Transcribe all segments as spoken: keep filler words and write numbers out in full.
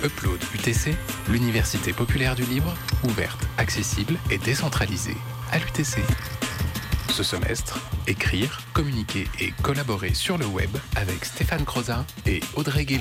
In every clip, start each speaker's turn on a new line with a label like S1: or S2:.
S1: Upload U T C, l'Université populaire du libre, ouverte, accessible et décentralisée à l'U T C. Ce semestre, écrire, communiquer et collaborer sur le web avec Stéphane Crozat et Audrey Guélou.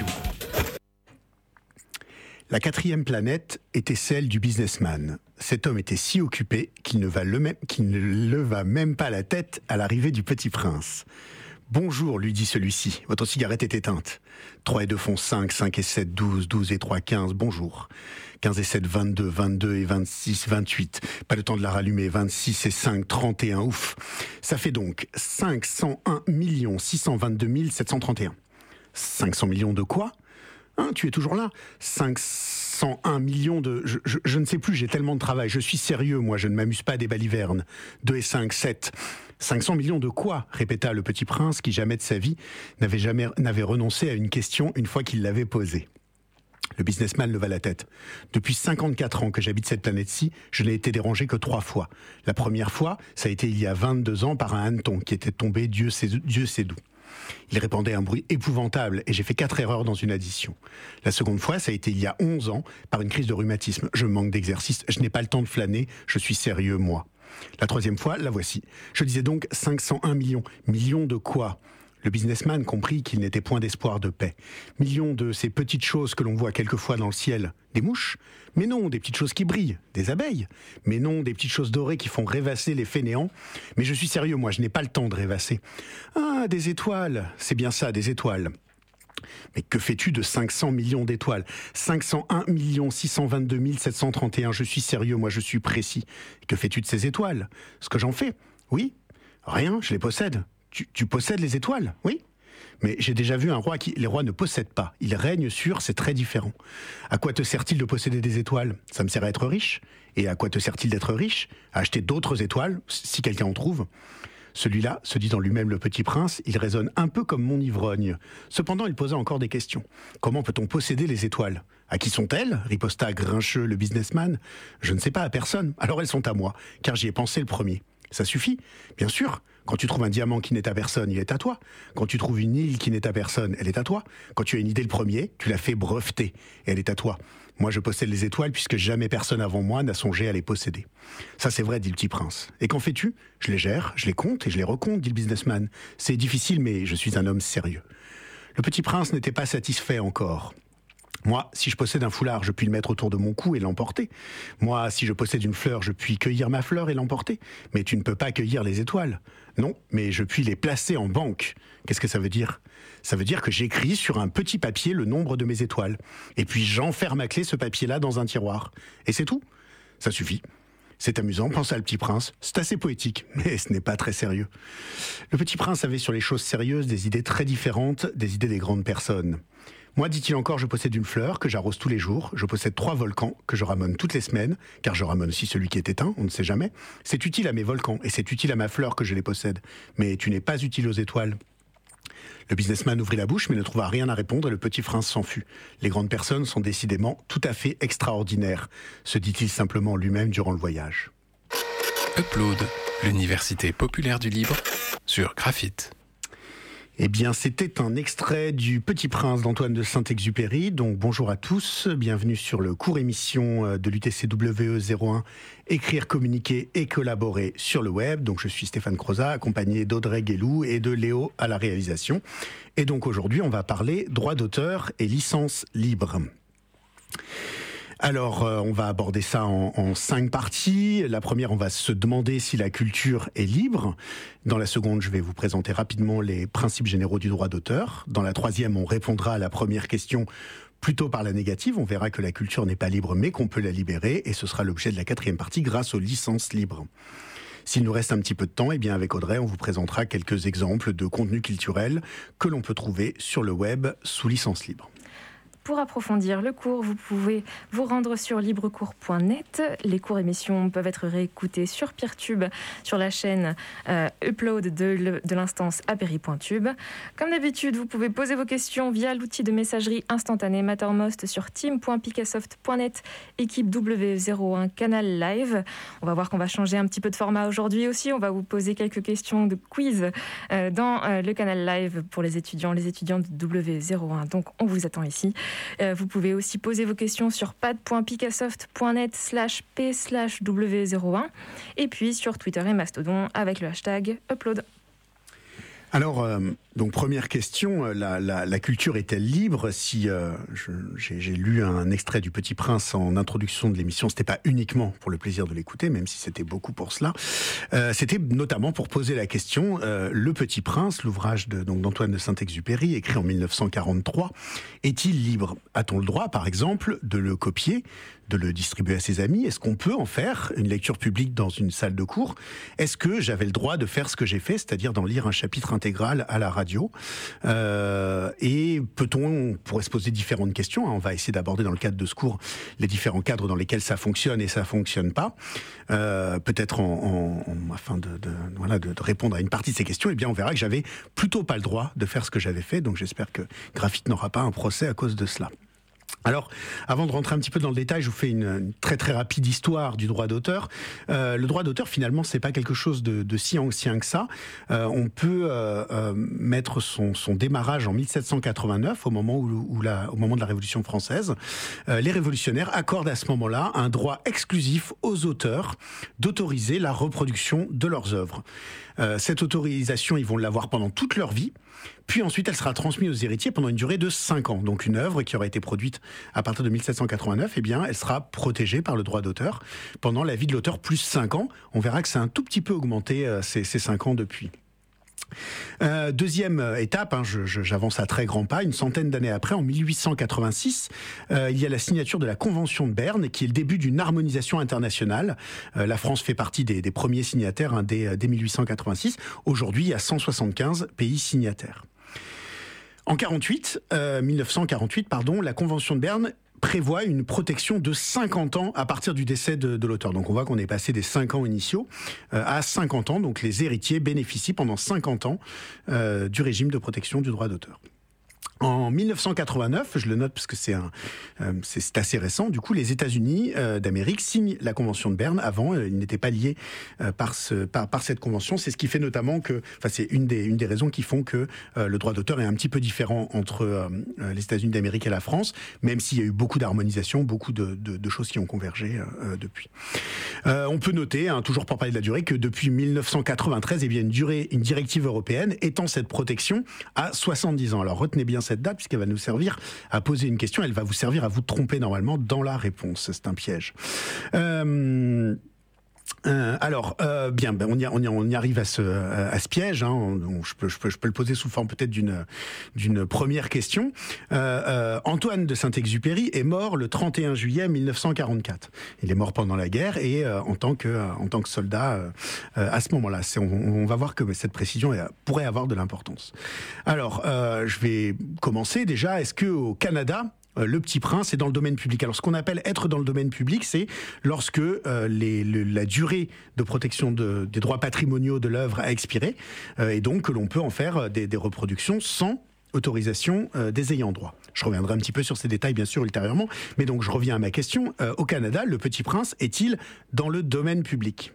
S2: La quatrième planète était celle du businessman. Cet homme était si occupé qu'il ne, va le même, qu'il ne leva même pas la tête à l'arrivée du petit prince. « Bonjour », lui dit celui-ci, « votre cigarette est éteinte. trois et deux font cinq, cinq et sept, douze, douze et trois, quinze, bonjour. quinze et sept, vingt-deux, vingt-deux et vingt-six, vingt-huit. Pas le temps de la rallumer, vingt-six et cinq, trente et un, ouf. Ça fait donc cinq cent un millions six cent vingt-deux mille sept cent trente et un. cinq cents millions de quoi ? Hein, tu es toujours là. cinq cent un millions de... Je, je, je ne sais plus, j'ai tellement de travail. Je suis sérieux, moi, je ne m'amuse pas à des balivernes. deux et cinq, sept. cinq cents millions de quoi ? Répéta le petit prince qui jamais de sa vie n'avait jamais n'avait renoncé à une question une fois qu'il l'avait posée. Le businessman leva la tête. Depuis cinquante-quatre ans que j'habite cette planète-ci, je n'ai été dérangé que trois fois. La première fois, ça a été il y a vingt-deux ans par un hanneton qui était tombé, Dieu sait, Dieu sait d'où. Il répandait un bruit épouvantable et j'ai fait quatre erreurs dans une addition. La seconde fois, ça a été il y a onze ans, par une crise de rhumatisme. Je manque d'exercice, je n'ai pas le temps de flâner, je suis sérieux, moi. La troisième fois, la voici. Je disais donc cinq cent un millions. Millions de quoi ? Le businessman comprit qu'il n'était point d'espoir de paix. Millions de ces petites choses que l'on voit quelquefois dans le ciel. Des mouches ? Mais non, des petites choses qui brillent. Des abeilles ? Mais non, des petites choses dorées qui font rêvasser les fainéants. Mais je suis sérieux, moi, je n'ai pas le temps de rêvasser. Ah, des étoiles. C'est bien ça, des étoiles. Mais que fais-tu de cinq cents millions d'étoiles ? cinq cent un millions six cent vingt-deux mille sept cent trente et un. Je suis sérieux, moi, je suis précis. Que fais-tu de ces étoiles ? Ce que j'en fais ? Oui ? Rien, je les possède. Tu, tu possèdes les étoiles ? Oui ? Mais j'ai déjà vu un roi qui... Les rois ne possèdent pas. Ils règnent sur, c'est très différent. À quoi te sert-il de posséder des étoiles ? Ça me sert à être riche. Et à quoi te sert-il d'être riche ? À acheter d'autres étoiles, si quelqu'un en trouve. Celui-là, se dit en lui-même le petit prince, il raisonne un peu comme mon ivrogne. Cependant, il posa encore des questions. Comment peut-on posséder les étoiles ? À qui sont-elles ? Riposta grincheux le businessman. Je ne sais pas, à personne. Alors elles sont à moi, car j'y ai pensé le premier. Ça suffit ? Bien sûr. Quand tu trouves un diamant qui n'est à personne, il est à toi. Quand tu trouves une île qui n'est à personne, elle est à toi. Quand tu as une idée le premier, tu l'as fait breveter, et elle est à toi. Moi, je possède les étoiles puisque jamais personne avant moi n'a songé à les posséder. Ça, c'est vrai, dit le petit prince. Et qu'en fais-tu ? Je les gère, je les compte et je les recompte, dit le businessman. C'est difficile, mais je suis un homme sérieux. Le petit prince n'était pas satisfait encore. Moi, si je possède un foulard, je puis le mettre autour de mon cou et l'emporter. Moi, si je possède une fleur, je puis cueillir ma fleur et l'emporter. Mais tu ne peux pas cueillir les étoiles. Non, mais je puis les placer en banque. Qu'est-ce que ça veut dire ? Ça veut dire que j'écris sur un petit papier le nombre de mes étoiles. Et puis j'enferme à clé ce papier-là dans un tiroir. Et c'est tout ? Ça suffit. C'est amusant, pensa le petit prince. C'est assez poétique, mais ce n'est pas très sérieux. Le petit prince avait sur les choses sérieuses des idées très différentes des idées des grandes personnes. Moi, dit-il encore, je possède une fleur que j'arrose tous les jours. Je possède trois volcans que je ramone toutes les semaines, car je ramone aussi celui qui est éteint, on ne sait jamais. C'est utile à mes volcans et c'est utile à ma fleur que je les possède. Mais tu n'es pas utile aux étoiles. Le businessman ouvrit la bouche, mais ne trouva rien à répondre et le petit prince s'en fut. Les grandes personnes sont décidément tout à fait extraordinaires, se dit-il simplement lui-même durant le voyage.
S1: Upload, l'Université populaire du libre, sur Graphite.
S2: Eh bien, c'était un extrait du Petit Prince d'Antoine de Saint-Exupéry. Donc, bonjour à tous. Bienvenue sur le cours émission de l'U T C W E zéro un, Écrire, communiquer et collaborer sur le web. Donc, je suis Stéphane Crozat, accompagné d'Audrey Guélou et de Léo à la réalisation. Et donc, aujourd'hui, on va parler droit d'auteur et licence libre. Alors, euh, on va aborder ça en, en cinq parties. La première, on va se demander si la culture est libre. Dans la seconde, je vais vous présenter rapidement les principes généraux du droit d'auteur. Dans la troisième, on répondra à la première question plutôt par la négative. On verra que la culture n'est pas libre, mais qu'on peut la libérer. Et ce sera l'objet de la quatrième partie grâce aux licences libres. S'il nous reste un petit peu de temps, eh bien avec Audrey, on vous présentera quelques exemples de contenus culturels que l'on peut trouver sur le web sous licence libre.
S3: Pour approfondir le cours, vous pouvez vous rendre sur librecours point net. Les cours émissions peuvent être réécoutés sur Peertube, sur la chaîne euh, Upload de, le, de l'instance apéry point tube. Comme d'habitude, vous pouvez poser vos questions via l'outil de messagerie instantanée Mattermost sur team point picassoft point net, équipe W E zéro un, canal live. On va voir qu'on va changer un petit peu de format aujourd'hui aussi. On va vous poser quelques questions de quiz euh, dans euh, le canal live pour les étudiants, les étudiants de W E zéro un. Donc, on vous attend ici. Euh, vous pouvez aussi poser vos questions sur pad.picassoft.net slash p slash w zéro un et puis sur Twitter et Mastodon avec le hashtag upload.
S2: Alors, euh, donc première question, la, la, la culture est-elle libre? Si euh, je, j'ai, j'ai lu un extrait du Petit Prince en introduction de l'émission, c'était pas uniquement pour le plaisir de l'écouter, même si c'était beaucoup pour cela. Euh, c'était notamment pour poser la question, euh, Le Petit Prince, l'ouvrage de, donc, d'Antoine de Saint-Exupéry, écrit en mille neuf cent quarante-trois, est-il libre? A-t-on le droit, par exemple, de le copier, de le distribuer à ses amis? Est-ce qu'on peut en faire une lecture publique dans une salle de cours? Est-ce que j'avais le droit de faire ce que j'ai fait, c'est-à-dire d'en lire un chapitre intégral à la radio? euh, Et peut-on, on pourrait se poser différentes questions, hein, on va essayer d'aborder dans le cadre de ce cours les différents cadres dans lesquels ça fonctionne et ça fonctionne pas, euh, peut-être en, en, en, afin de, de, voilà, de, de répondre à une partie de ces questions. Eh bien on verra que j'avais plutôt pas le droit de faire ce que j'avais fait, donc j'espère que Graphite n'aura pas un procès à cause de cela. Alors, avant de rentrer un petit peu dans le détail, je vous fais une, une très très rapide histoire du droit d'auteur. Euh, le droit d'auteur, finalement, c'est pas quelque chose de, de si ancien que ça. Euh, on peut euh, euh, mettre son, son démarrage en mille sept cent quatre-vingt-neuf, au moment où, où la, au moment de la Révolution française. Euh, les révolutionnaires accordent à ce moment-là un droit exclusif aux auteurs d'autoriser la reproduction de leurs œuvres. Euh, cette autorisation, ils vont l'avoir pendant toute leur vie. Puis ensuite, elle sera transmise aux héritiers pendant une durée de cinq ans. Donc une œuvre qui aurait été produite à partir de mille sept cent quatre-vingt-neuf, eh bien, elle sera protégée par le droit d'auteur pendant la vie de l'auteur, plus cinq ans. On verra que c'est un tout petit peu augmenté euh, ces, ces cinq ans depuis. Euh, deuxième étape, hein, je, je, j'avance à très grands pas, une centaine d'années après, en mille huit cent quatre-vingt-six, euh, il y a la signature de la Convention de Berne, qui est le début d'une harmonisation internationale. Euh, la France fait partie des, des premiers signataires, hein, dès, dès mille huit cent quatre-vingt-six. Aujourd'hui, il y a cent soixante-quinze pays signataires. En quarante-huit, euh, mille neuf cent quarante-huit, pardon, la Convention de Berne prévoit une protection de cinquante ans à partir du décès de, de l'auteur. Donc on voit qu'on est passé des cinq ans initiaux euh, à cinquante ans. Donc les héritiers bénéficient pendant cinquante ans euh, du régime de protection du droit d'auteur. En mille neuf cent quatre-vingt-neuf, je le note parce que c'est, un, euh, c'est, c'est assez récent, du coup les États-Unis euh, d'Amérique signent la Convention de Berne. Avant, euh, ils n'étaient pas liés euh, par, ce, par, par cette convention. C'est ce qui fait notamment que, enfin c'est une des, une des raisons qui font que euh, le droit d'auteur est un petit peu différent entre euh, les États-Unis d'Amérique et la France, même s'il y a eu beaucoup d'harmonisation, beaucoup de, de, de choses qui ont convergé euh, depuis. Euh, on peut noter, hein, toujours pour parler de la durée, que depuis mille neuf cent quatre-vingt-treize, eh bien une, durée, une directive européenne étend cette protection à soixante-dix ans. Alors retenez bien cette date puisqu'elle va nous servir à poser une question, elle va vous servir à vous tromper normalement dans la réponse, c'est un piège. Euh... Euh, alors, euh, bien, ben on, y, on, y, on y arrive à ce, à ce piège. Hein, on, je, peux, je, peux, je peux le poser sous forme peut-être d'une, d'une première question. Euh, euh, Antoine de Saint-Exupéry est mort le trente et un juillet mille neuf cent quarante-quatre. Il est mort pendant la guerre et euh, en, tant que, euh, en tant que soldat euh, euh, à ce moment-là. C'est, on, on va voir que cette précision euh, pourrait avoir de l'importance. Alors, euh, je vais commencer déjà. Est-ce qu'au Canada, Le Petit Prince est dans le domaine public? Alors, ce qu'on appelle être dans le domaine public, c'est lorsque euh, les, le, la durée de protection de, des droits patrimoniaux de l'œuvre a expiré, euh, et donc que l'on peut en faire des, des reproductions sans autorisation euh, des ayants droit. Je reviendrai un petit peu sur ces détails, bien sûr, ultérieurement, mais donc je reviens à ma question. Euh, au Canada, Le Petit Prince est-il dans le domaine public?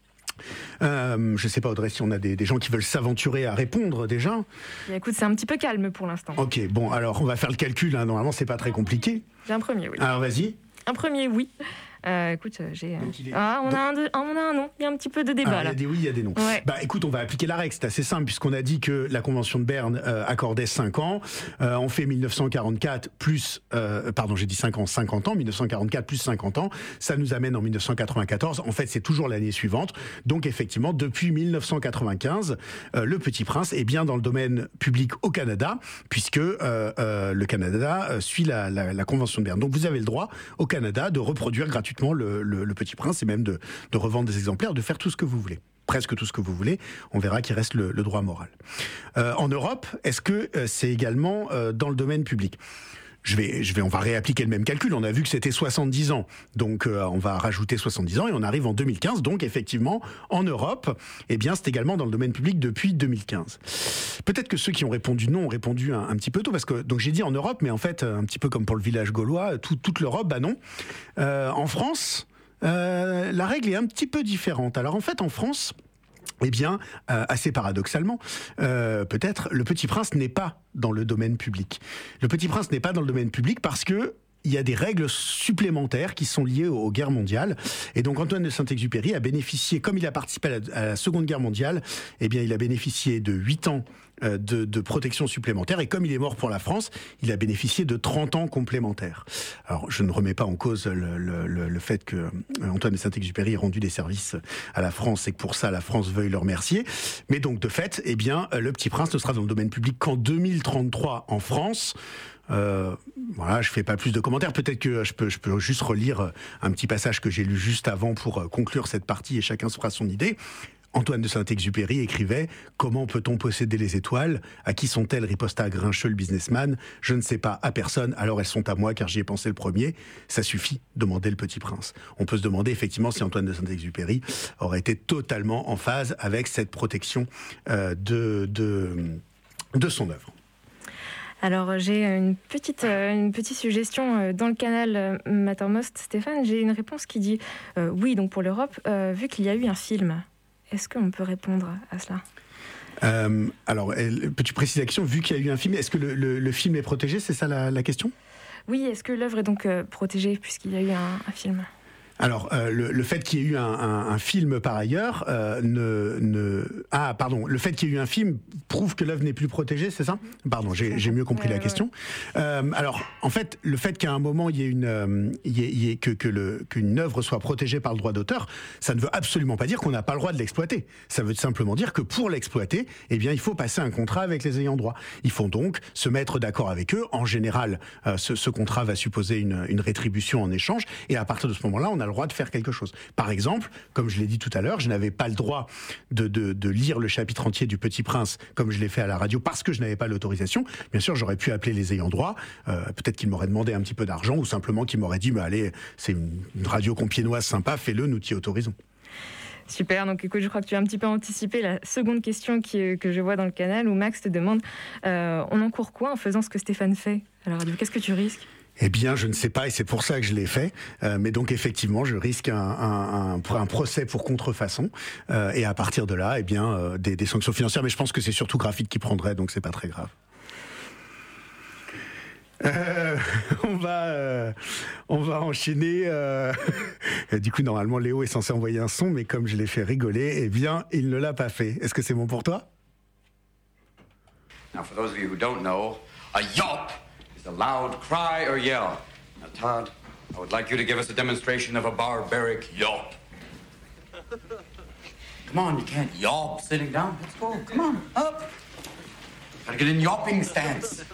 S2: Euh, je ne sais pas, Audrey, si on a des, des gens qui veulent s'aventurer à répondre déjà.
S3: Bien, écoute, c'est un petit peu calme pour l'instant.
S2: Ok, bon, alors on va faire le calcul, hein. Normalement c'est pas très compliqué.
S3: J'ai un premier, oui.
S2: Alors vas-y.
S3: Un premier, oui. Euh, écoute, j'ai. Est... Ah, on, Donc... a un de... on a un non. Il y a un petit peu de débat.
S2: Ah,
S3: là.
S2: Il y a des oui, il y a des non.
S3: Ouais.
S2: Bah, écoute, on va appliquer la règle. C'est assez simple puisqu'on a dit que la Convention de Berne euh, accordait cinq ans. Euh, on fait mille neuf cent quarante-quatre plus, euh, pardon, j'ai dit cinq ans, cinquante ans. mille neuf cent quarante-quatre plus cinquante ans, ça nous amène en mille neuf cent quatre-vingt-quatorze. En fait, c'est toujours l'année suivante. Donc, effectivement, depuis mille neuf cent quatre-vingt-quinze, euh, Le Petit Prince est bien dans le domaine public au Canada, puisque euh, euh, le Canada euh, suit la, la, la Convention de Berne. Donc, vous avez le droit au Canada de reproduire gratuitement le, le, le Petit Prince et même de, de revendre des exemplaires, de faire tout ce que vous voulez. Presque tout ce que vous voulez. On verra qu'il reste le, le droit moral. Euh, en Europe, est-ce que euh, c'est également euh, dans le domaine public ? Je vais, je vais, on va réappliquer le même calcul. On a vu que c'était soixante-dix ans. Donc, euh, on va rajouter soixante-dix ans et on arrive en deux mille quinze. Donc, effectivement, en Europe, eh bien, c'est également dans le domaine public depuis deux mille quinze. Peut-être que ceux qui ont répondu non ont répondu un, un petit peu tôt parce que, donc j'ai dit en Europe, mais en fait, un petit peu comme pour le village gaulois, tout, toute l'Europe, bah non. Euh, en France, euh, la règle est un petit peu différente. Alors, en fait, en France, Eh bien, euh, assez paradoxalement, euh, peut-être, Le Petit Prince n'est pas dans le domaine public. Le Petit Prince n'est pas dans le domaine public parce que il y a des règles supplémentaires qui sont liées aux guerres mondiales. Et donc Antoine de Saint-Exupéry a bénéficié, comme il a participé à la, à la Seconde Guerre mondiale, eh bien il a bénéficié de huit ans de, de protection supplémentaire. Et comme il est mort pour la France, il a bénéficié de trente ans complémentaires. Alors je ne remets pas en cause le, le, le, le fait que Antoine de Saint-Exupéry ait rendu des services à la France et que pour ça la France veuille le remercier. Mais donc de fait, eh bien Le Petit Prince ne sera dans le domaine public qu'en deux mille trente-trois en France. Euh, voilà, je fais pas plus de commentaires. Peut-être que je peux, je peux juste relire un petit passage que j'ai lu juste avant pour conclure cette partie et chacun se fera son idée. Antoine de Saint-Exupéry écrivait « Comment peut-on posséder les étoiles ? À qui sont-elles ?» riposta grincheux le businessman. « Je ne sais pas, à personne, alors elles sont à moi car j'y ai pensé le premier. » Ça suffit, demandait le Petit Prince. On peut se demander effectivement si Antoine de Saint-Exupéry aurait été totalement en phase avec cette protection euh, de, de, de son œuvre.
S3: Alors, j'ai une petite, une petite suggestion dans le canal Mattermost, Stéphane. J'ai une réponse qui dit euh, oui, donc pour l'Europe, euh, vu qu'il y a eu un film. Est-ce qu'on peut répondre à cela ?
S2: euh, Alors, peux-tu préciser la question ? Vu qu'il y a eu un film, est-ce que le, le, le film est protégé ? C'est ça la, la question ?
S3: Oui, est-ce que l'œuvre est donc euh, protégée puisqu'il y a eu un, un film ?
S2: Alors, euh, le, le fait qu'il y ait eu un, un, un film par ailleurs, euh, ne, ne... Ah, pardon, le fait qu'il y ait eu un film prouve que l'œuvre n'est plus protégée, c'est ça ? Pardon, j'ai, j'ai mieux compris ouais, la ouais, question. Ouais. Euh, alors, en fait, le fait qu'à un moment, il y ait une, euh, il y ait, il y ait, que, que le, qu'une œuvre soit protégée par le droit d'auteur, ça ne veut absolument pas dire qu'on n'a pas le droit de l'exploiter. Ça veut simplement dire que pour l'exploiter, eh bien, il faut passer un contrat avec les ayants droit. Il faut donc se mettre d'accord avec eux. En général, euh, ce, ce contrat va supposer une, une rétribution en échange, et à partir de ce moment-là, on a le droit de faire quelque chose. Par exemple, comme je l'ai dit tout à l'heure, je n'avais pas le droit de, de, de lire le chapitre entier du Petit Prince comme je l'ai fait à la radio parce que je n'avais pas l'autorisation. Bien sûr, j'aurais pu appeler les ayants droit. Euh, peut-être qu'ils m'auraient demandé un petit peu d'argent ou simplement qu'ils m'auraient dit mais allez, c'est une, une radio compiénoise sympa, fais-le, nous t'y autorisons.
S3: Super, donc écoute, je crois que tu as un petit peu anticipé la seconde question qui, que je vois dans le canal où Max te demande euh, on encourt quoi en faisant ce que Stéphane fait à la radio ? Qu'est-ce que tu risques ?
S2: Eh bien, je ne sais pas, et c'est pour ça que je l'ai fait. Euh, mais donc, effectivement, je risque un, un, un, un procès pour contrefaçon. Euh, et à partir de là, eh bien, euh, des, des sanctions financières. Mais je pense que c'est surtout Graphite qui prendrait, donc c'est pas très grave. Euh, on va, euh, on va enchaîner. Euh... du coup, normalement, Léo est censé envoyer un son, mais comme je l'ai fait rigoler, eh bien, il ne l'a pas fait. Est-ce que c'est bon pour toi ?
S4: Now, for those of you who don't know, a yelp is a loud cry or yell. Now, Todd, I would like you to give us a demonstration of a barbaric yelp. Come on, you can't yelp sitting down. Let's go. Come on, up. Gotta get in yelping stance.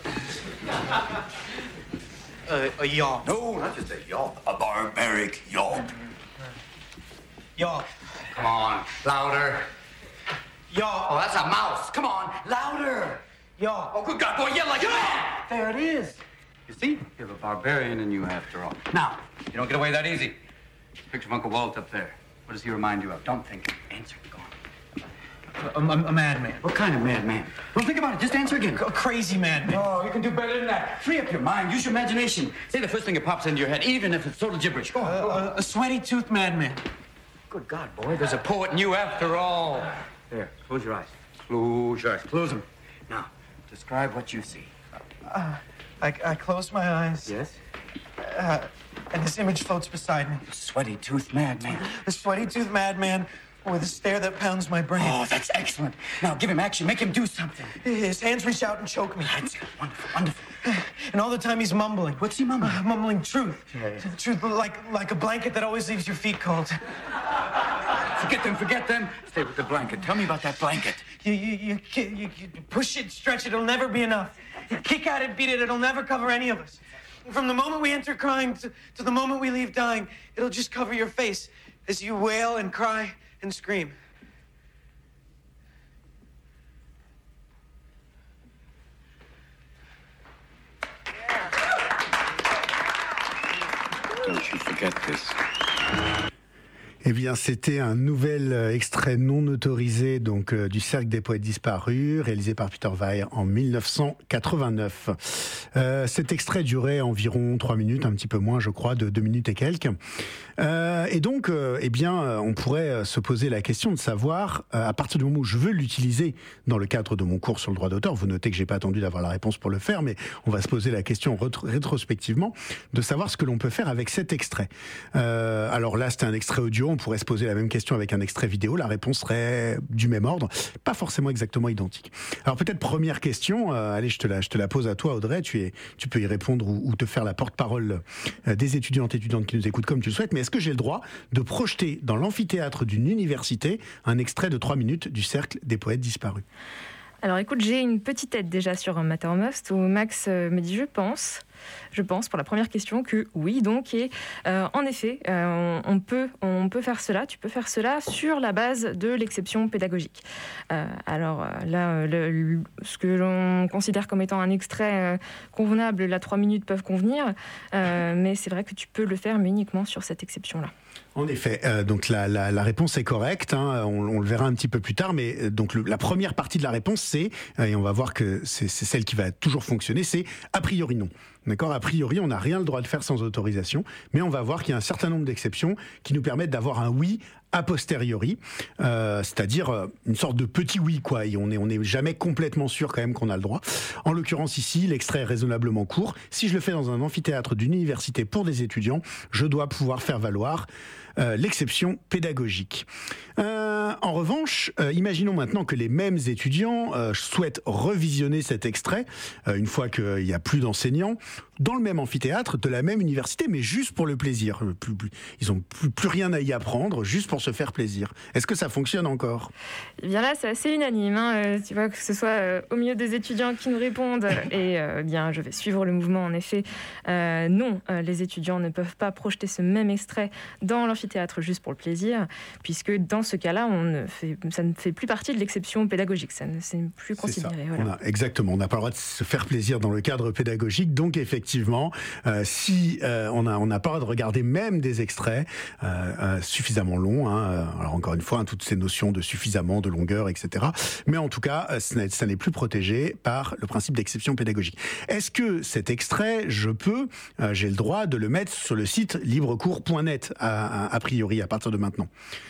S5: Uh, a yelp.
S4: No, not just a yelp. A barbaric yelp.
S5: Yelp.
S4: Come on, louder.
S5: Yelp.
S4: Oh, that's a mouse. Come on, louder.
S5: Yelp.
S4: Oh, good God, boy, yell like a man.
S5: There it is.
S4: You see? You have a barbarian in you after all. Now, you don't get away that easy. Picture of Uncle Walt up there. What does he remind you of? Don't think. Answer. Go on.
S5: A, a, a madman.
S4: What kind of madman? Don't think about it. Just answer again.
S5: A crazy madman.
S4: Oh, you can do better than that. Free up your mind. Use your imagination. Say the first thing that pops into your head, even if it's total gibberish. Go on.
S5: Uh,
S4: Go on.
S5: A, a sweaty-toothed madman.
S4: Good God, boy. There's a poet in you after all. There. Close your eyes. Close your eyes. Close them. Now, describe what you see.
S5: Uh, I, I close my eyes.
S4: Yes?
S5: Uh, and this image floats beside me.
S4: The sweaty-toothed madman.
S5: The sweaty-toothed madman with a stare that pounds my brain.
S4: Oh, that's excellent. Now, give him action. Make him do something.
S5: His hands reach out and choke me.
S4: That's good. Wonderful, wonderful.
S5: And all the time he's mumbling.
S4: What's he mumbling?
S5: Uh, mumbling truth.
S4: Yeah, yeah.
S5: Truth, like, like a blanket that always leaves your feet cold.
S4: Forget them, forget them. Stay with the blanket. Tell me about that blanket.
S5: You, you, you, you, you push it, stretch it, it'll never be enough. You kick at it, beat it, it'll never cover any of us. From the moment we enter crying to, to the moment we leave dying, it'll just cover your face as you wail and cry and scream.
S4: Don't you forget this.
S2: Eh bien, c'était un nouvel extrait non autorisé donc euh, du Cercle des poètes disparus, réalisé par Peter Weir en mille neuf cent quatre-vingt-neuf. Euh, cet extrait durait environ trois minutes, un petit peu moins, je crois, de deux minutes et quelques. Euh, et donc, euh, eh bien, on pourrait se poser la question de savoir, euh, à partir du moment où je veux l'utiliser dans le cadre de mon cours sur le droit d'auteur, vous notez que j'ai pas attendu d'avoir la réponse pour le faire, mais on va se poser la question rétro- rétrospectivement de savoir ce que l'on peut faire avec cet extrait. Euh, alors là, c'était un extrait audio, on pourrait se poser la même question avec un extrait vidéo, la réponse serait du même ordre, pas forcément exactement identique. Alors peut-être première question, euh, allez, je te la, je te la pose à toi, Audrey, tu, es, tu peux y répondre ou, ou te faire la porte-parole euh, des étudiantes et étudiantes qui nous écoutent comme tu le souhaites, mais est-ce que j'ai le droit de projeter dans l'amphithéâtre d'une université un extrait de trois minutes du Cercle des poètes disparus?
S3: Alors écoute, j'ai une petite aide déjà sur Mattermost où Max me dit je pense, je pense pour la première question que oui donc et euh, en effet euh, on, on peut on peut faire cela, tu peux faire cela sur la base de l'exception pédagogique. Euh, alors là le, le, ce que l'on considère comme étant un extrait euh, convenable, là trois minutes peuvent convenir, euh, mais c'est vrai que tu peux le faire mais uniquement sur cette exception là.
S2: En effet, euh, donc la, la, la réponse est correcte, hein, on, on le verra un petit peu plus tard, mais euh, donc le, la première partie de la réponse c'est, euh, et on va voir que c'est, c'est celle qui va toujours fonctionner, c'est a priori non. D'accord ? A priori, on n'a rien le droit de faire sans autorisation, mais on va voir qu'il y a un certain nombre d'exceptions qui nous permettent d'avoir un oui a posteriori, euh, c'est-à-dire euh, une sorte de petit oui, quoi. Et on n'est on est jamais complètement sûr quand même qu'on a le droit. En l'occurrence ici, l'extrait est raisonnablement court. Si je le fais dans un amphithéâtre d'une université pour des étudiants, je dois pouvoir faire valoir euh, l'exception pédagogique. Euh, en revanche, euh, imaginons maintenant que les mêmes étudiants euh, souhaitent revisionner cet extrait, euh, une fois qu'il n'y a plus d'enseignants, dans le même amphithéâtre de la même université, mais juste pour le plaisir. Plus, plus, ils n'ont plus, plus rien à y apprendre, juste pour se faire plaisir. Est-ce que ça fonctionne encore ?
S3: Eh bien là, c'est assez unanime. Hein. Euh, tu vois, que ce soit euh, au milieu des étudiants qui nous répondent, et euh, bien, je vais suivre le mouvement en effet. Euh, non, euh, les étudiants ne peuvent pas projeter ce même extrait dans l'amphithéâtre juste pour le plaisir, puisque dans ce cas-là, on ne fait, ça ne fait plus partie de l'exception pédagogique. Ça ne c'est plus considéré.
S2: C'est
S3: voilà.
S2: On a, exactement. On n'a pas le droit de se faire plaisir dans le cadre pédagogique, donc effectivement. Effectivement, euh, si euh, on n'a on n'a pas le droit de regarder même des extraits euh, euh, suffisamment longs, hein, alors encore une fois, hein, toutes ces notions de suffisamment, de longueur, et cetera. Mais en tout cas, euh, ça, n'est, ça n'est plus protégé par le principe d'exception pédagogique. Est-ce que cet extrait, je peux, euh, j'ai le droit de le mettre sur le site librecours point net a, a, a priori à partir de maintenant ?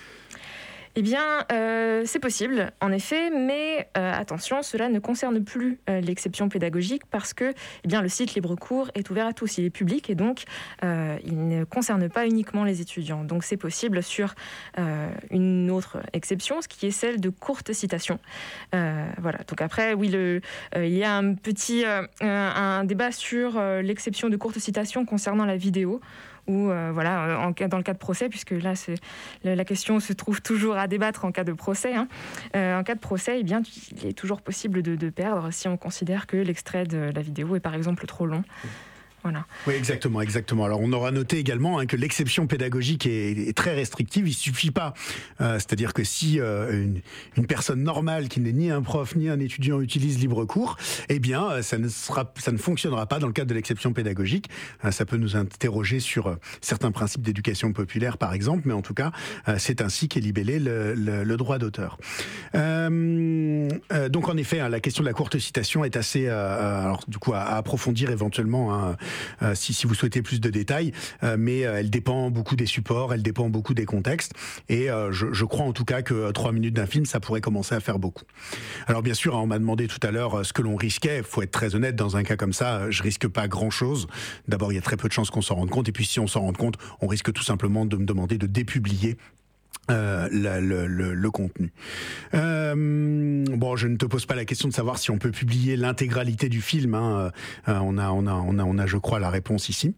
S3: Eh bien, euh, c'est possible, en effet, mais euh, attention, cela ne concerne plus euh, l'exception pédagogique parce que eh bien, le site LibreCours est ouvert à tous, il est public et donc euh, il ne concerne pas uniquement les étudiants. Donc c'est possible sur euh, une autre exception, ce qui est celle de courte citation. Euh, voilà. Donc après, oui, le, euh, il y a un petit euh, un débat sur euh, l'exception de courte citation concernant la vidéo. Ou euh, voilà, en, dans le cas de procès, puisque là, c'est, la question se trouve toujours à débattre en cas de procès. Hein. Euh, en cas de procès, eh bien, il est toujours possible de, de perdre si on considère que l'extrait de la vidéo est par exemple trop long. Voilà.
S2: Oui, exactement, exactement. Alors, on aura noté également hein, que l'exception pédagogique est, est très restrictive. Il suffit pas, euh, c'est-à-dire que si euh, une, une personne normale qui n'est ni un prof ni un étudiant utilise LibreCours, eh bien, ça ne sera, ça ne fonctionnera pas dans le cadre de l'exception pédagogique. Euh, ça peut nous interroger sur euh, certains principes d'éducation populaire, par exemple, mais en tout cas, euh, c'est ainsi qu'est libellé le, le, le droit d'auteur. Euh, euh, donc, en effet, hein, la question de la courte citation est assez, euh, alors du coup, à, à approfondir éventuellement. Hein, Euh, si, si vous souhaitez plus de détails, euh, mais euh, elle dépend beaucoup des supports, elle dépend beaucoup des contextes, et euh, je, je crois en tout cas que trois minutes d'un film, ça pourrait commencer à faire beaucoup. Alors bien sûr, hein, on m'a demandé tout à l'heure euh, ce que l'on risquait, il faut être très honnête, dans un cas comme ça, euh, je risque pas grand-chose. D'abord, il y a très peu de chances qu'on s'en rende compte, et puis si on s'en rend compte, on risque tout simplement de me demander de dépublier Euh, la, le, le, le contenu. Euh, bon, je ne te pose pas la question de savoir si on peut publier l'intégralité du film. Hein. Euh, on a, on a, on a, on a, je crois, la réponse ici.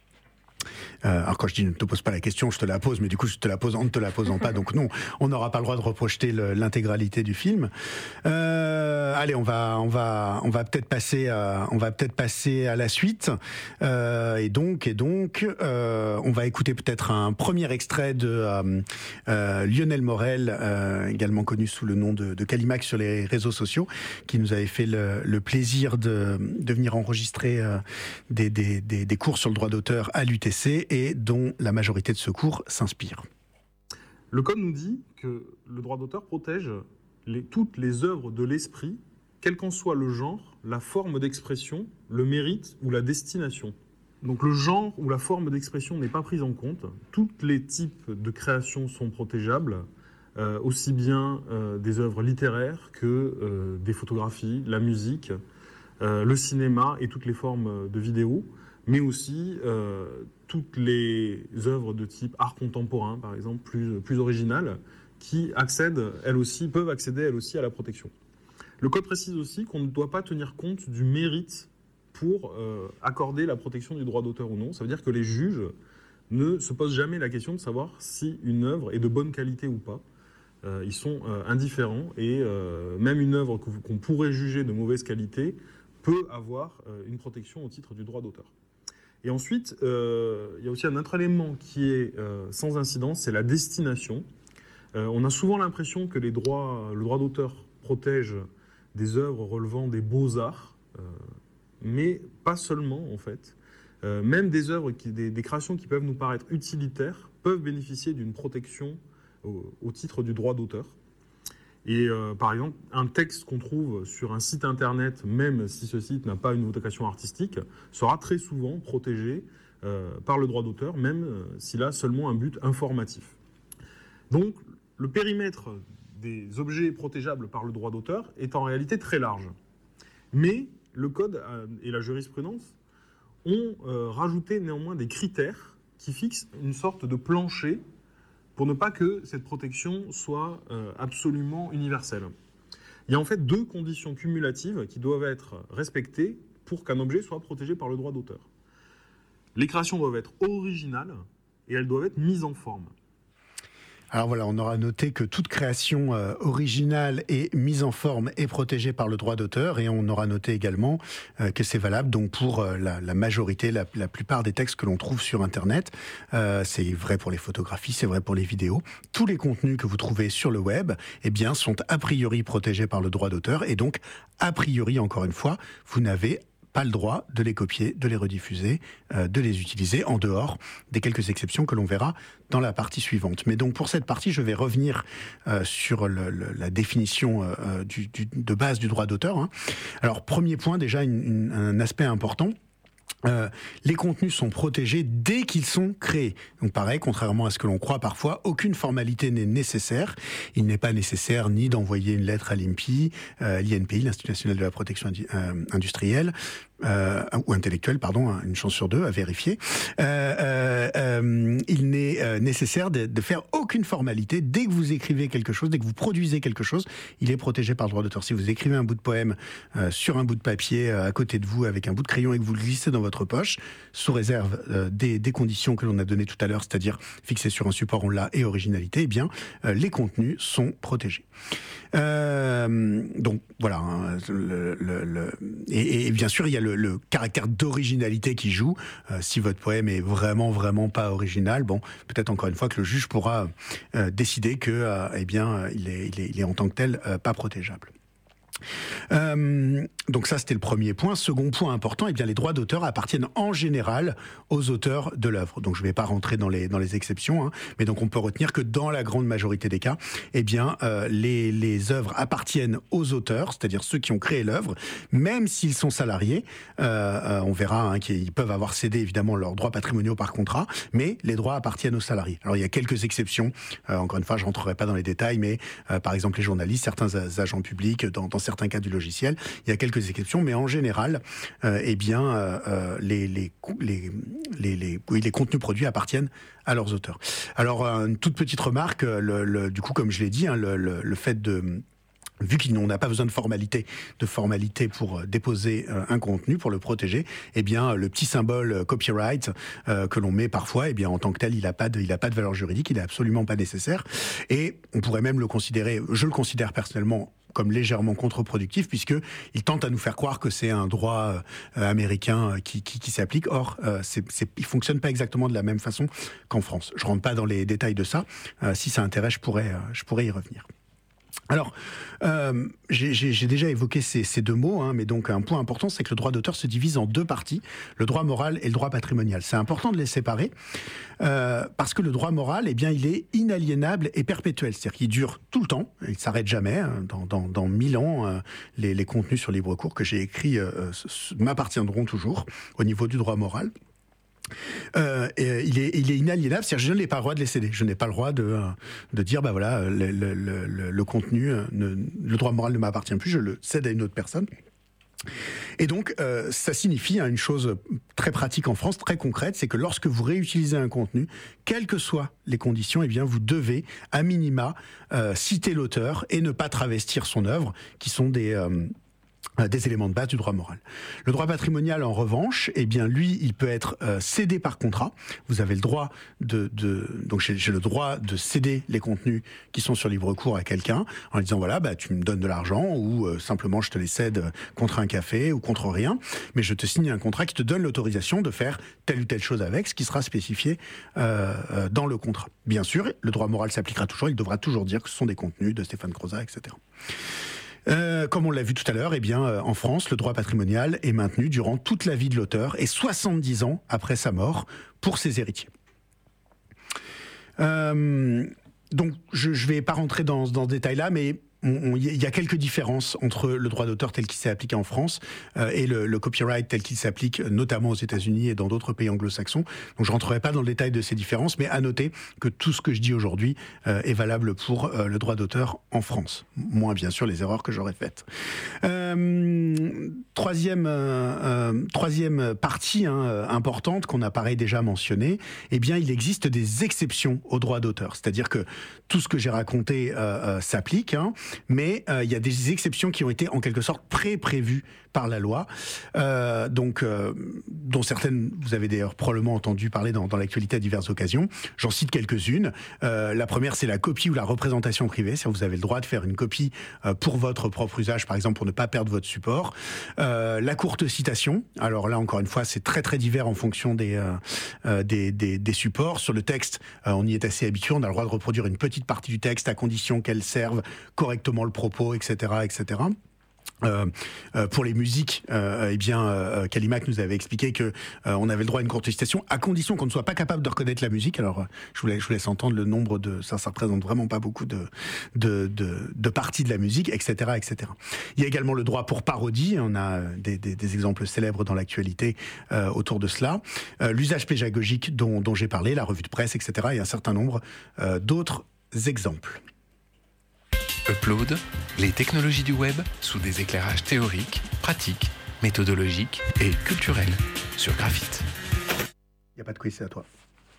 S2: Euh, alors quand je dis ne te pose pas la question, je te la pose, mais du coup je te la pose en ne te la posant pas, donc non, on n'aura pas le droit de reprojeter le, l'intégralité du film. Euh, allez, on va, on va, on va peut-être passer, à, on va peut-être passer à la suite. Euh, et donc, et donc, euh, on va écouter peut-être un premier extrait de euh, euh, Lionel Morel, euh, également connu sous le nom de, de Calimax sur les réseaux sociaux, qui nous avait fait le, le plaisir de, de venir enregistrer euh, des, des, des, des cours sur le droit d'auteur à l'U T C et dont la majorité de ce cours s'inspire.
S6: Le code nous dit que le droit d'auteur protège les, toutes les œuvres de l'esprit, quel qu'en soit le genre, la forme d'expression, le mérite ou la destination. Donc le genre ou la forme d'expression n'est pas pris en compte. Tous les types de créations sont protégeables, euh, aussi bien euh, des œuvres littéraires que euh, des photographies, la musique, euh, le cinéma et toutes les formes de vidéo, mais aussi euh, toutes les œuvres de type art contemporain, par exemple, plus, plus originales, qui accèdent, elles aussi, peuvent accéder elles aussi à la protection. Le code précise aussi qu'on ne doit pas tenir compte du mérite pour euh, accorder la protection du droit d'auteur ou non. Ça veut dire que les juges ne se posent jamais la question de savoir si une œuvre est de bonne qualité ou pas. Euh, ils sont euh, indifférents et euh, même une œuvre qu'on pourrait juger de mauvaise qualité peut avoir euh, une protection au titre du droit d'auteur. Et ensuite, euh, il y a aussi un autre élément qui est euh, sans incidence, c'est la destination. Euh, on a souvent l'impression que les droits, le droit d'auteur protège des œuvres relevant des beaux-arts, euh, mais pas seulement en fait. Euh, même des œuvres, qui, des, des créations qui peuvent nous paraître utilitaires peuvent bénéficier d'une protection au, au titre du droit d'auteur. Et euh, par exemple, un texte qu'on trouve sur un site internet, même si ce site n'a pas une vocation artistique, sera très souvent protégé euh, par le droit d'auteur, même euh, s'il a seulement un but informatif. Donc, le périmètre des objets protégeables par le droit d'auteur est en réalité très large. Mais le Code et la jurisprudence ont euh, rajouté néanmoins des critères qui fixent une sorte de plancher pour ne pas que cette protection soit euh, absolument universelle. Il y a en fait deux conditions cumulatives qui doivent être respectées pour qu'un objet soit protégé par le droit d'auteur. Les créations doivent être originales et elles doivent être mises en forme.
S2: Alors voilà, on aura noté que toute création euh, originale et mise en forme est protégée par le droit d'auteur, et on aura noté également euh, que c'est valable donc pour euh, la, la majorité, la, la plupart des textes que l'on trouve sur Internet. Euh, c'est vrai pour les photographies, c'est vrai pour les vidéos. Tous les contenus que vous trouvez sur le web, eh bien, sont a priori protégés par le droit d'auteur, et donc a priori, encore une fois, vous n'avez pas le droit de les copier, de les rediffuser, euh, de les utiliser en dehors des quelques exceptions que l'on verra dans la partie suivante. Mais donc pour cette partie, je vais revenir euh, sur le, le, la définition euh, du, du, de base du droit d'auteur. Hein. Alors premier point, déjà une, une, un aspect important. Euh, les contenus sont protégés dès qu'ils sont créés. Donc pareil, contrairement à ce que l'on croit parfois, aucune formalité n'est nécessaire. Il n'est pas nécessaire ni d'envoyer une lettre à l'I N P I, euh, l'I N P I, l'Institut national de la protection euh, industrielle, euh, ou intellectuelle, pardon, une chance sur deux à vérifier. Euh, euh, euh, il n'est euh, nécessaire de, de faire aucune formalité. Dès que vous écrivez quelque chose, dès que vous produisez quelque chose, il est protégé par le droit d'auteur. Si vous écrivez un bout de poème euh, sur un bout de papier euh, à côté de vous avec un bout de crayon et que vous le glissez dans votre poche, sous réserve euh, des, des conditions que l'on a données tout à l'heure, c'est-à-dire fixé sur un support, on l'a, et originalité, eh bien, euh, les contenus sont protégés. Euh, donc voilà, hein, le, le, le, et, et bien sûr il y a le, le caractère d'originalité qui joue. Euh, si votre poème est vraiment vraiment pas original, bon, peut-être encore une fois que le juge pourra euh, décider que euh, eh bien il est, il est, il est en tant que tel euh, pas protégeable. Euh, donc ça c'était le premier point. Second point important, eh bien les droits d'auteur appartiennent en général aux auteurs de l'œuvre. Donc je ne vais pas rentrer dans les dans les exceptions, hein, mais donc on peut retenir que dans la grande majorité des cas, eh bien euh, les les œuvres appartiennent aux auteurs, c'est-à-dire ceux qui ont créé l'œuvre, même s'ils sont salariés. Euh, euh, on verra hein, qu'ils peuvent avoir cédé évidemment leurs droits patrimoniaux par contrat, mais les droits appartiennent aux salariés. Alors il y a quelques exceptions. Euh, encore une fois, je rentrerai pas dans les détails, mais euh, par exemple les journalistes, certains agents publics, dans, dans certains cas du logiciel, il y a quelques exceptions, mais en général, euh, eh bien, euh, les, les, les, les, les, oui, les contenus produits appartiennent à leurs auteurs. Alors, une toute petite remarque, le, le, du coup, comme je l'ai dit, hein, le, le, le fait de... Vu qu'on n'a pas besoin de formalité, de formalité pour déposer euh, un contenu, pour le protéger, eh bien le petit symbole euh, copyright euh, que l'on met parfois, eh bien en tant que tel, il n'a pas de, il a pas de valeur juridique, il n'est absolument pas nécessaire. Et on pourrait même le considérer, je le considère personnellement comme légèrement contre-productif, puisque il tente à nous faire croire que c'est un droit euh, américain qui, qui, qui s'applique. Or, euh, c'est, c'est, il fonctionne pas exactement de la même façon qu'en France. Je rentre pas dans les détails de ça. Euh, si ça intéresse, je pourrais, euh, je pourrais y revenir. Alors, euh, j'ai, j'ai déjà évoqué ces, ces deux mots, hein, mais donc un point important, c'est que le droit d'auteur se divise en deux parties, le droit moral et le droit patrimonial. C'est important de les séparer, euh, parce que le droit moral, eh bien, il est inaliénable et perpétuel, c'est-à-dire qu'il dure tout le temps, il ne s'arrête jamais. Hein, dans, dans, dans mille ans, euh, les, les contenus sur libre cours que j'ai écrits euh, m'appartiendront toujours au niveau du droit moral. Euh, et il, est, il est inaliénable, c'est-à-dire je n'ai pas le droit de les céder, je n'ai pas le droit de, de dire bah voilà le, le, le, le contenu, ne, le droit moral ne m'appartient plus, je le cède à une autre personne. Et donc euh, ça signifie hein, une chose très pratique en France, très concrète, c'est que lorsque vous réutilisez un contenu, quelles que soient les conditions, eh bien vous devez à minima euh, citer l'auteur et ne pas travestir son œuvre, qui sont des euh, des éléments de base du droit moral. Le droit patrimonial, en revanche, eh bien, lui, il peut être euh, cédé par contrat. Vous avez le droit de... de donc, j'ai, j'ai le droit de céder les contenus qui sont sur libre cours à quelqu'un en lui disant, voilà, bah, tu me donnes de l'argent ou euh, simplement je te les cède contre un café ou contre rien, mais je te signe un contrat qui te donne l'autorisation de faire telle ou telle chose avec, ce qui sera spécifié euh, euh, dans le contrat. Bien sûr, le droit moral s'appliquera toujours, il devra toujours dire que ce sont des contenus de Stéphane Crozat, et cetera. Euh, comme on l'a vu tout à l'heure, eh bien, euh, en France, le droit patrimonial est maintenu durant toute la vie de l'auteur et soixante-dix ans après sa mort pour ses héritiers. Euh, donc, je ne vais pas rentrer dans, dans ce détail-là, mais il y a quelques différences entre le droit d'auteur tel qu'il s'est appliqué en France euh, et le, le copyright tel qu'il s'applique notamment aux États-Unis et dans d'autres pays anglo-saxons. Donc je rentrerai pas dans le détail de ces différences, mais à noter que tout ce que je dis aujourd'hui euh, est valable pour euh, le droit d'auteur en France. Moins bien sûr les erreurs que j'aurais faites. Euh, troisième, euh, euh, troisième partie hein, importante qu'on a pareil déjà mentionné, eh bien il existe des exceptions au droit d'auteur. C'est-à-dire que tout ce que j'ai raconté euh, euh, s'applique, hein, mais euh, il y a des exceptions qui ont été en quelque sorte pré-prévues par la loi, euh, donc euh, dont certaines vous avez d'ailleurs probablement entendu parler dans, dans l'actualité à diverses occasions. J'en cite quelques-unes. Euh, la première, c'est la copie ou la représentation privée. C'est-à-dire vous avez le droit de faire une copie euh, pour votre propre usage, par exemple pour ne pas perdre votre support. Euh, la courte citation. Alors là, encore une fois, c'est très très divers en fonction des euh, euh, des, des, des supports. Sur le texte, euh, on y est assez habitué. On a le droit de reproduire une petite partie du texte à condition qu'elle serve correctement le propos, et cetera, et cetera. Euh, euh, pour les musiques, euh, eh bien, euh, Kalimak nous avait expliqué que euh, on avait le droit à une courte citation à condition qu'on ne soit pas capable de reconnaître la musique. Alors, euh, je, vous laisse, je vous laisse entendre le nombre de ça, ça représente vraiment pas beaucoup de de, de de parties de la musique, et cetera, et cetera. Il y a également le droit pour parodie. On a des, des, des exemples célèbres dans l'actualité euh, autour de cela. Euh, l'usage pédagogique dont, dont j'ai parlé, la revue de presse, et cetera. Et un certain nombre euh, d'autres exemples.
S1: Upload, les technologies du web sous des éclairages théoriques, pratiques, méthodologiques et culturels sur Graphite.
S2: Il n'y a pas de quiz, c'est à toi.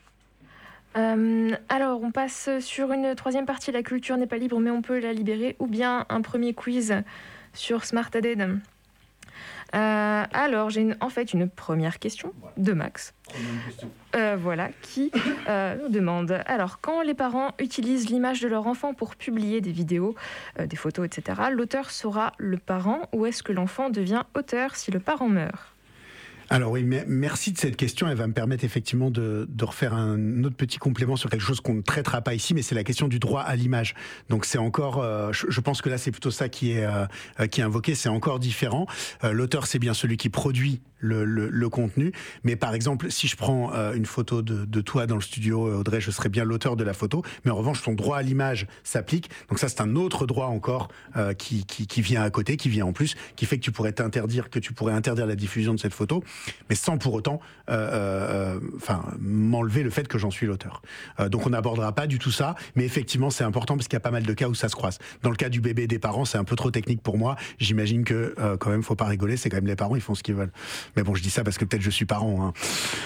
S3: Euh, alors, on passe sur une troisième partie. La culture n'est pas libre, mais on peut la libérer. Ou bien un premier quiz sur Smart Added. Euh, alors, j'ai une, en fait une première question de Max. Euh, voilà, qui euh, nous demande, alors, quand les parents utilisent l'image de leur enfant pour publier des vidéos, euh, des photos, et cetera, l'auteur sera le parent ou est-ce que l'enfant devient auteur si le parent meurt ?
S2: Alors oui, merci de cette question. Elle va me permettre effectivement de, de refaire un autre petit complément sur quelque chose qu'on ne traitera pas ici, mais c'est la question du droit à l'image. Donc c'est encore, euh, je, je pense que là c'est plutôt ça qui est euh, qui est invoqué. C'est encore différent. Euh, l'auteur c'est bien celui qui produit le, le, le contenu, mais par exemple si je prends euh, une photo de, de toi dans le studio, Audrey, je serais bien l'auteur de la photo. Mais en revanche, ton droit à l'image s'applique. Donc ça c'est un autre droit encore euh, qui, qui qui vient à côté, qui vient en plus, qui fait que tu pourrais t'interdire, que tu pourrais interdire la diffusion de cette photo, mais sans pour autant euh, euh, enfin, m'enlever le fait que j'en suis l'auteur. Euh, donc on n'abordera pas du tout ça, mais effectivement c'est important parce qu'il y a pas mal de cas où ça se croise. Dans le cas du bébé et des parents, c'est un peu trop technique pour moi. J'imagine que euh, quand même, faut pas rigoler, c'est quand même les parents, ils font ce qu'ils veulent. Mais bon, je dis ça parce que peut-être je suis parent. Hein.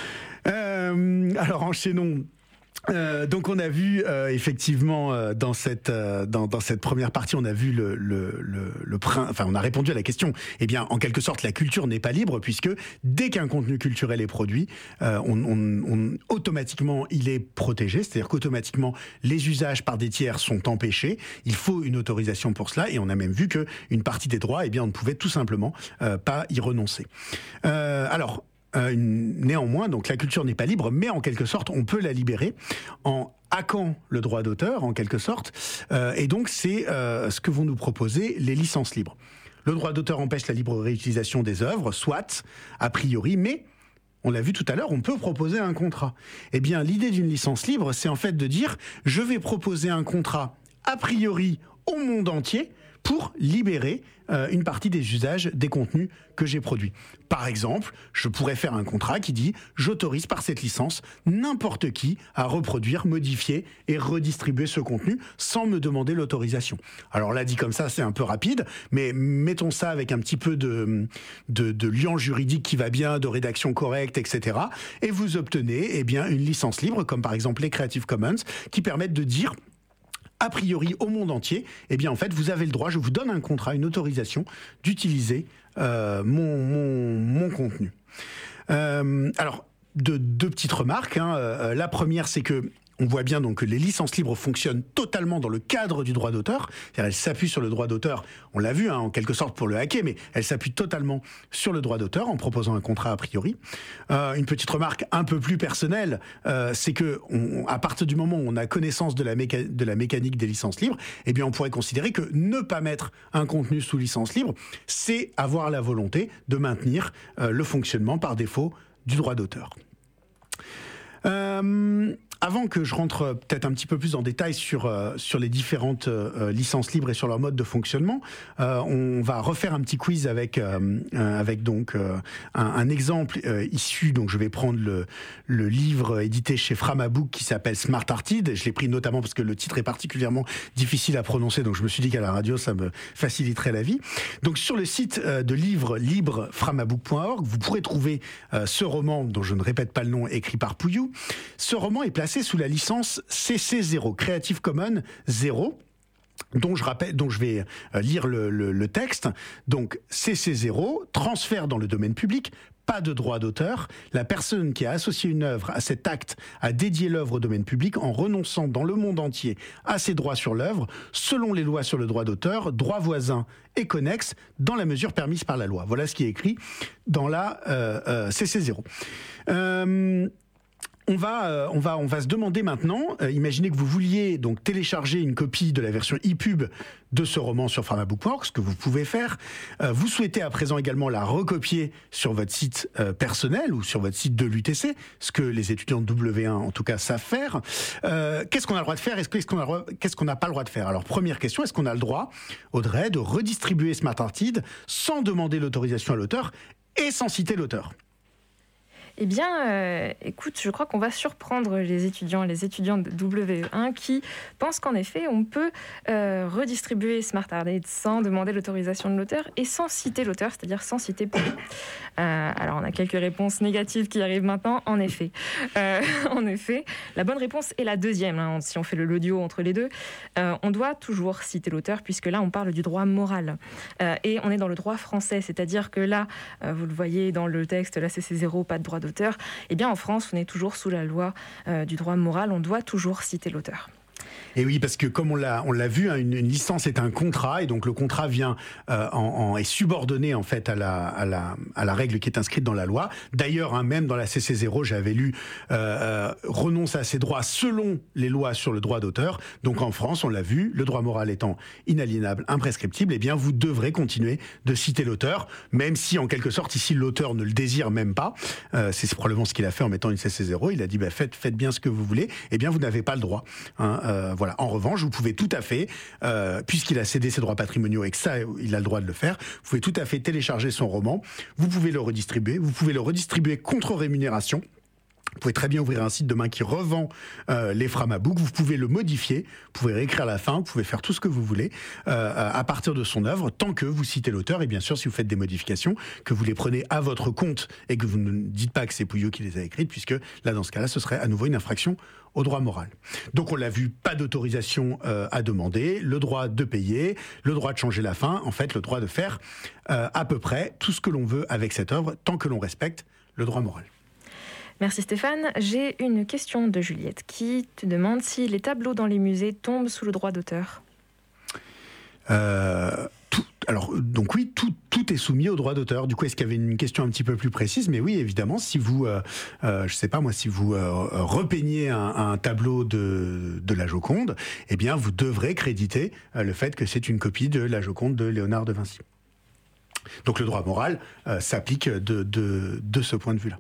S2: Euh, alors enchaînons. Euh, donc on a vu euh, effectivement euh, dans cette euh, dans, dans cette première partie on a vu le le le, le prin... enfin on a répondu à la question. Eh bien en quelque sorte la culture n'est pas libre puisque dès qu'un contenu culturel est produit, euh, on, on, on automatiquement il est protégé, c'est-à-dire qu'automatiquement les usages par des tiers sont empêchés. Il faut une autorisation pour cela et on a même vu que une partie des droits, eh bien on ne pouvait tout simplement euh, pas y renoncer. Euh, alors euh, une, néanmoins, donc la culture n'est pas libre, mais en quelque sorte, on peut la libérer en hackant le droit d'auteur, en quelque sorte. Euh, et donc, c'est euh, ce que vont nous proposer les licences libres. Le droit d'auteur empêche la libre réutilisation des œuvres, soit, a priori, mais... on l'a vu tout à l'heure, on peut proposer un contrat. Eh bien, l'idée d'une licence libre, c'est en fait de dire « je vais proposer un contrat a priori au monde entier pour libérer euh, une partie des usages des contenus que j'ai produits. » Par exemple, je pourrais faire un contrat qui dit « j'autorise par cette licence n'importe qui à reproduire, modifier et redistribuer ce contenu sans me demander l'autorisation. » Alors là, dit comme ça, c'est un peu rapide, mais mettons ça avec un petit peu de, de, de liant juridique qui va bien, de rédaction correcte, et cetera. Et vous obtenez eh bien, une licence libre, comme par exemple les Creative Commons, qui permettent de dire a priori au monde entier, eh bien en fait vous avez le droit, je vous donne un contrat, une autorisation d'utiliser euh, mon, mon, mon contenu. Euh, alors, de, deux petites remarques. Hein. Euh, la première, c'est que on voit bien donc que les licences libres fonctionnent totalement dans le cadre du droit d'auteur. C'est-à-dire, elles s'appuient sur le droit d'auteur, on l'a vu hein, en quelque sorte pour le hacker, mais elles s'appuient totalement sur le droit d'auteur en proposant un contrat a priori. Euh, une petite remarque un peu plus personnelle, euh, c'est que on, à partir du moment où on a connaissance de la, méca- de la mécanique des licences libres, eh bien on pourrait considérer que ne pas mettre un contenu sous licence libre, c'est avoir la volonté de maintenir euh, le fonctionnement par défaut du droit d'auteur. Euh, avant que je rentre euh, peut-être un petit peu plus en détail sur, euh, sur les différentes euh, licences libres et sur leur mode de fonctionnement, euh, on va refaire un petit quiz avec, euh, euh, avec donc, euh, un, un exemple euh, issu, donc je vais prendre le, le livre édité chez Framabook qui s'appelle Smarthearted. Je l'ai pris notamment parce que le titre est particulièrement difficile à prononcer, donc je me suis dit qu'à la radio ça me faciliterait la vie. Donc sur le site euh, de livres libre framabook point org, vous pourrez trouver euh, ce roman dont je ne répète pas le nom, écrit par Pouillou. Ce roman est placé sous la licence C C zéro, Creative Commons zéro, dont je, rappelle, dont je vais lire le, le, le texte. Donc C C zéro, transfert dans le domaine public, pas de droit d'auteur. La personne qui a associé une œuvre à cet acte a dédié l'œuvre au domaine public en renonçant dans le monde entier à ses droits sur l'œuvre, selon les lois sur le droit d'auteur, droits voisins et connexes, dans la mesure permise par la loi. Voilà ce qui est écrit dans la euh, euh, C C zéro. Euh, On va, euh, on va, on va se demander maintenant, euh, imaginez que vous vouliez donc télécharger une copie de la version e-pub de ce roman sur framabook point org, ce que vous pouvez faire. Euh, vous souhaitez à présent également la recopier sur votre site euh, personnel ou sur votre site de l'U T C, ce que les étudiants de W un en tout cas savent faire. Euh, qu'est-ce qu'on a le droit de faire ? Est-ce que, est-ce qu'on a, qu'est-ce qu'on n'a pas le droit de faire ? Alors première question, est-ce qu'on a le droit, Audrey, de redistribuer Smarthearted sans demander l'autorisation à l'auteur et sans citer l'auteur ?
S3: Eh bien, euh, écoute, je crois qu'on va surprendre les étudiants, les étudiants de W un qui pensent qu'en effet, on peut euh, redistribuer Smarthearted sans demander l'autorisation de l'auteur et sans citer l'auteur, c'est-à-dire sans citer Pouillou. Euh, alors, on a quelques réponses négatives qui arrivent maintenant. En effet, euh, en effet, la bonne réponse est la deuxième. Hein, si on fait le l'audio entre les deux, euh, on doit toujours citer l'auteur puisque là, on parle du droit moral euh, et on est dans le droit français, c'est-à-dire que là, euh, vous le voyez dans le texte, la C C zéro, pas de droit d'auteur. Eh bien, en France, on est toujours sous la loi euh, du droit moral. On doit toujours citer l'auteur.
S2: Et oui, parce que comme on l'a, on l'a vu, hein, une, une licence est un contrat, et donc le contrat vient euh, en, en, est subordonné en fait à la, à la, à la règle qui est inscrite dans la loi. D'ailleurs, hein, même dans la C C zéro, j'avais lu euh, euh, renonce à ses droits selon les lois sur le droit d'auteur. Donc en France, on l'a vu, le droit moral étant inaliénable, imprescriptible, eh bien vous devrez continuer de citer l'auteur, même si en quelque sorte ici l'auteur ne le désire même pas. Euh, c'est probablement ce qu'il a fait en mettant une C C zéro. Il a dit bah, faites, faites bien ce que vous voulez. Eh bien vous n'avez pas le droit. Hein, euh, Voilà. En revanche, vous pouvez tout à fait, euh, puisqu'il a cédé ses droits patrimoniaux et que ça, il a le droit de le faire, vous pouvez tout à fait télécharger son roman, vous pouvez le redistribuer, vous pouvez le redistribuer contre rémunération. Vous pouvez très bien ouvrir un site demain qui revend euh, les Framabook, vous pouvez le modifier, vous pouvez réécrire la fin, vous pouvez faire tout ce que vous voulez euh, à partir de son œuvre, tant que vous citez l'auteur, et bien sûr si vous faites des modifications, que vous les prenez à votre compte et que vous ne dites pas que c'est Pouillou qui les a écrites, puisque là dans ce cas-là ce serait à nouveau une infraction au droit moral. Donc on l'a vu, pas d'autorisation euh, à demander, le droit de payer, le droit de changer la fin, en fait le droit de faire euh, à peu près tout ce que l'on veut avec cette œuvre, tant que l'on respecte le droit moral.
S3: Merci Stéphane. J'ai une question de Juliette qui te demande si les tableaux dans les musées tombent sous le droit d'auteur.
S2: Euh, tout, alors, donc oui, tout, tout est soumis au droit d'auteur. Du coup, est-ce qu'il y avait une question un petit peu plus précise? Mais oui, évidemment, si vous, euh, euh, je sais pas moi, si vous euh, repeignez un, un tableau de, de la Joconde, eh bien, vous devrez créditer euh, le fait que c'est une copie de la Joconde de Léonard de Vinci. Donc le droit moral euh, s'applique de, de, de ce point de vue-là.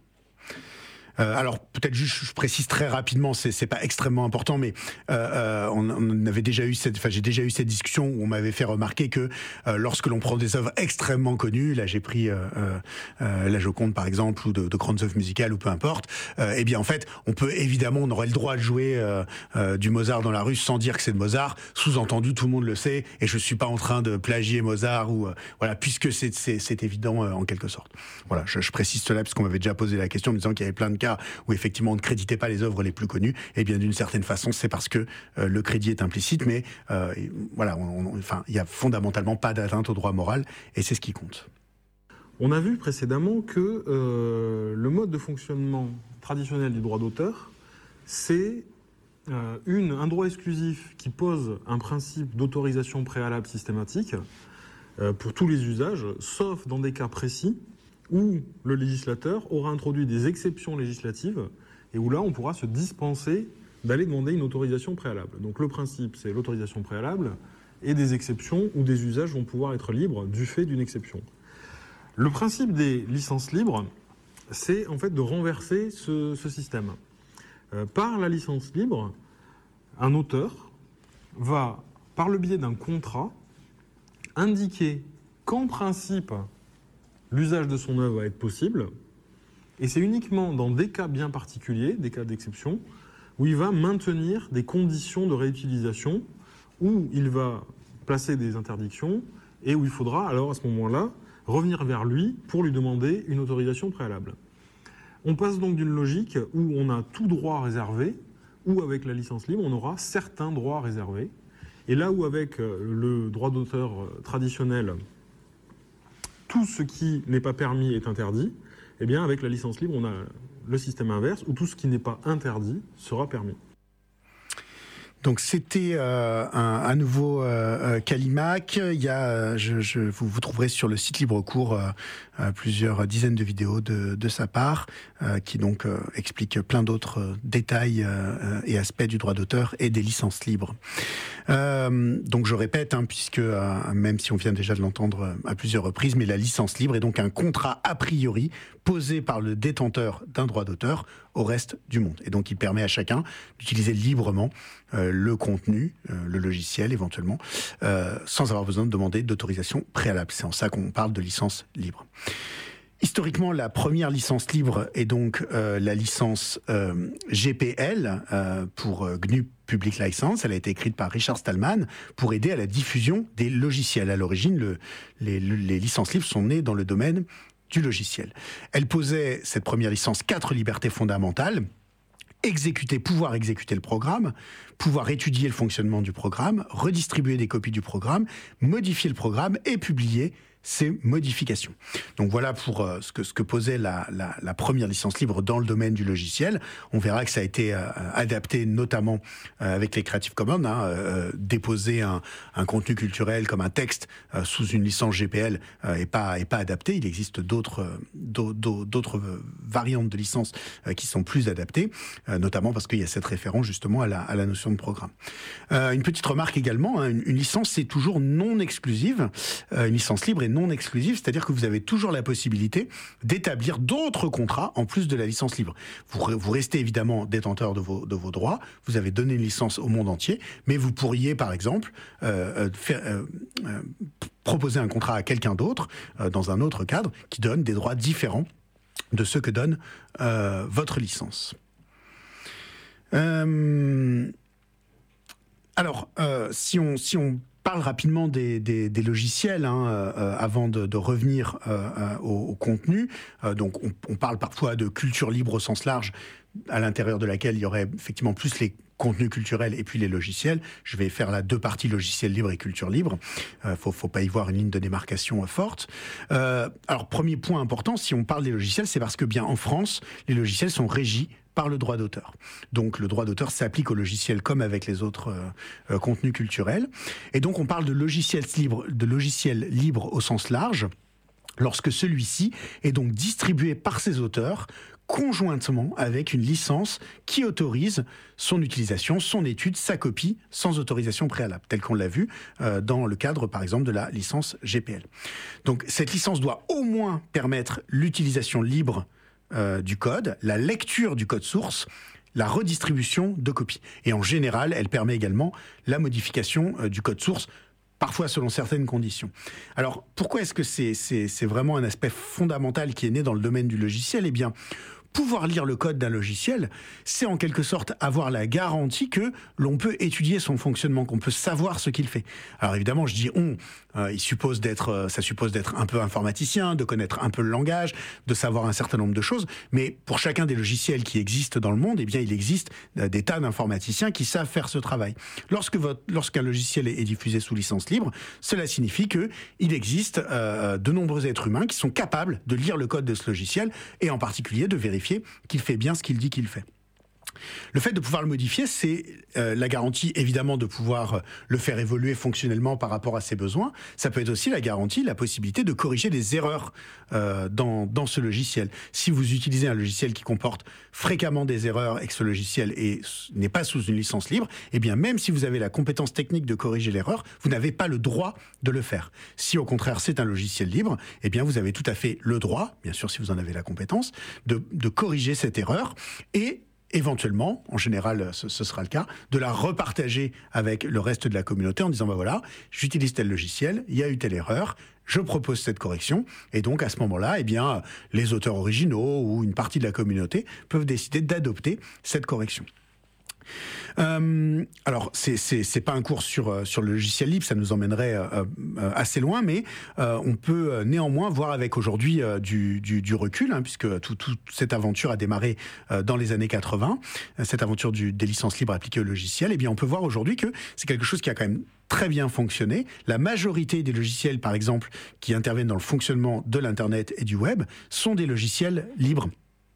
S2: Euh, alors peut-être juste, je précise très rapidement, c'est, c'est pas extrêmement important, mais euh, euh, on, on avait déjà eu cette, enfin j'ai déjà eu cette discussion où on m'avait fait remarquer que euh, lorsque l'on prend des œuvres extrêmement connues, là j'ai pris euh, euh, la Joconde par exemple ou de, de grandes œuvres musicales ou peu importe, euh, eh bien en fait on peut évidemment, on aurait le droit de jouer euh, euh, du Mozart dans la Russe sans dire que c'est de Mozart. Sous-entendu, tout le monde le sait et je suis pas en train de plagier Mozart ou euh, voilà, puisque c'est, c'est, c'est évident euh, en quelque sorte. Voilà, je, je précise cela parce qu'on m'avait déjà posé la question en me disant qu'il y avait plein de cas où effectivement on ne créditait pas les œuvres les plus connues, et bien d'une certaine façon c'est parce que euh, le crédit est implicite, mais euh, voilà, on, on, enfin il y a fondamentalement pas d'atteinte au droit moral et c'est ce qui compte.
S6: On a vu précédemment que euh, le mode de fonctionnement traditionnel du droit d'auteur, c'est euh, une, un droit exclusif qui pose un principe d'autorisation préalable systématique euh, pour tous les usages, sauf dans des cas précis où le législateur aura introduit des exceptions législatives et où là, on pourra se dispenser d'aller demander une autorisation préalable. Donc le principe, c'est l'autorisation préalable et des exceptions où des usages vont pouvoir être libres du fait d'une exception. Le principe des licences libres, c'est en fait de renverser ce, ce système. Euh, par la licence libre, un auteur va, par le biais d'un contrat, indiquer qu'en principe, l'usage de son œuvre va être possible, et c'est uniquement dans des cas bien particuliers, des cas d'exception, où il va maintenir des conditions de réutilisation, où il va placer des interdictions, et où il faudra alors à ce moment-là revenir vers lui pour lui demander une autorisation préalable. On passe donc d'une logique où on a tout droit réservé, où avec la licence libre, on aura certains droits réservés, et là où avec le droit d'auteur traditionnel, tout ce qui n'est pas permis est interdit, eh bien avec la licence libre, on a le système inverse, où tout ce qui n'est pas interdit sera permis.
S2: Donc c'était euh, un, un nouveau euh, Callimac. Il y a, je, je, vous, vous trouverez sur le site LibreCours euh, euh, plusieurs dizaines de vidéos de, de sa part, euh, qui donc euh, expliquent plein d'autres euh, détails euh, et aspects du droit d'auteur et des licences libres. Euh, donc je répète, hein, puisque euh, même si on vient déjà de l'entendre à plusieurs reprises, mais la licence libre est donc un contrat a priori posé par le détenteur d'un droit d'auteur au reste du monde. Et donc il permet à chacun d'utiliser librement euh, le contenu, euh, le logiciel éventuellement, euh, sans avoir besoin de demander d'autorisation préalable. C'est en ça qu'on parle de licence libre. Historiquement, la première licence libre est donc euh, la licence euh, G P L euh, pour euh, G N U Public License. Elle a été écrite par Richard Stallman pour aider à la diffusion des logiciels. À l'origine, le, les, les licences libres sont nées dans le domaine du logiciel. Elle posait, cette première licence, quatre libertés fondamentales. Exécuter, pouvoir exécuter le programme, pouvoir étudier le fonctionnement du programme, redistribuer des copies du programme, modifier le programme et publier ces modifications. Donc voilà pour euh, ce, que, ce que posait la, la, la première licence libre dans le domaine du logiciel. On verra que ça a été euh, adapté notamment euh, avec les Creative Commons. Hein, euh, déposer un, un contenu culturel comme un texte euh, sous une licence G P L euh, est pas, est pas adapté. Il existe d'autres, euh, d'autres, d'autres variantes de licences euh, qui sont plus adaptées, euh, notamment parce qu'il y a cette référence justement à la, à la notion de programme. Euh, une petite remarque également, hein, une, une licence c'est toujours non exclusive. Euh, une licence libre est non exclusive, c'est-à-dire que vous avez toujours la possibilité d'établir d'autres contrats en plus de la licence libre. Vous, vous restez évidemment détenteur de vos, de vos droits, vous avez donné une licence au monde entier, mais vous pourriez par exemple euh, faire, euh, euh, proposer un contrat à quelqu'un d'autre euh, dans un autre cadre qui donne des droits différents de ceux que donne euh, votre licence. Euh, alors, euh, si on, si on parle rapidement des, des, des logiciels hein, euh, avant de, de revenir euh, au, au contenu. Euh, donc on, on parle parfois de culture libre au sens large, à l'intérieur de laquelle il y aurait effectivement plus les contenus culturels et puis les logiciels. Je vais faire là deux parties, logiciel libre et culture libre. Il euh, faut, faut pas y voir une ligne de démarcation euh, forte. Euh, alors premier point important, si on parle des logiciels, c'est parce que bien en France, les logiciels sont régis par le droit d'auteur. Donc le droit d'auteur s'applique au logiciel comme avec les autres euh, euh, contenus culturels. Et donc on parle de logiciels libres, de logiciels libres au sens large, lorsque celui-ci est donc distribué par ses auteurs conjointement avec une licence qui autorise son utilisation, son étude, sa copie, sans autorisation préalable, tel qu'on l'a vu euh, dans le cadre, par exemple, de la licence G P L. Donc cette licence doit au moins permettre l'utilisation libre euh, du code, la lecture du code source, la redistribution de copies. Et en général, elle permet également la modification euh, du code source, parfois selon certaines conditions. Alors, pourquoi est-ce que c'est, c'est, c'est vraiment un aspect fondamental qui est né dans le domaine du logiciel ? Eh bien, pouvoir lire le code d'un logiciel, c'est en quelque sorte avoir la garantie que l'on peut étudier son fonctionnement, qu'on peut savoir ce qu'il fait. Alors évidemment, je dis on, euh, il suppose d'être, euh, ça suppose d'être un peu informaticien, de connaître un peu le langage, de savoir un certain nombre de choses, mais pour chacun des logiciels qui existent dans le monde, eh bien, il existe euh, des tas d'informaticiens qui savent faire ce travail. Lorsque votre, lorsqu'un logiciel est, est diffusé sous licence libre, cela signifie que il existe euh, de nombreux êtres humains qui sont capables de lire le code de ce logiciel et en particulier de vérifier qu'il fait bien ce qu'il dit qu'il fait. Le fait de pouvoir le modifier, c'est euh, la garantie évidemment de pouvoir euh, le faire évoluer fonctionnellement par rapport à ses besoins. Ça peut être aussi la garantie, la possibilité de corriger des erreurs euh, dans, dans ce logiciel. Si vous utilisez un logiciel qui comporte fréquemment des erreurs et que ce logiciel est, n'est pas sous une licence libre, eh bien même si vous avez la compétence technique de corriger l'erreur, vous n'avez pas le droit de le faire. Si au contraire c'est un logiciel libre, eh bien vous avez tout à fait le droit, bien sûr si vous en avez la compétence, de, de corriger cette erreur et éventuellement, en général ce, ce sera le cas, de la repartager avec le reste de la communauté en disant bah voilà, j'utilise tel logiciel, il y a eu telle erreur, je propose cette correction, et donc à ce moment-là, eh bien, les auteurs originaux ou une partie de la communauté peuvent décider d'adopter cette correction. Euh, alors, c'est, c'est, c'est pas un cours sur, sur le logiciel libre, ça nous emmènerait euh, euh, assez loin, mais euh, on peut néanmoins voir avec aujourd'hui euh, du, du, du recul, hein, puisque toute tout, cette aventure a démarré euh, dans les années quatre-vingts, cette aventure du, des licences libres appliquées au logiciel, et bien on peut voir aujourd'hui que c'est quelque chose qui a quand même très bien fonctionné. La majorité des logiciels, par exemple, qui interviennent dans le fonctionnement de l'Internet et du web, sont des logiciels libres.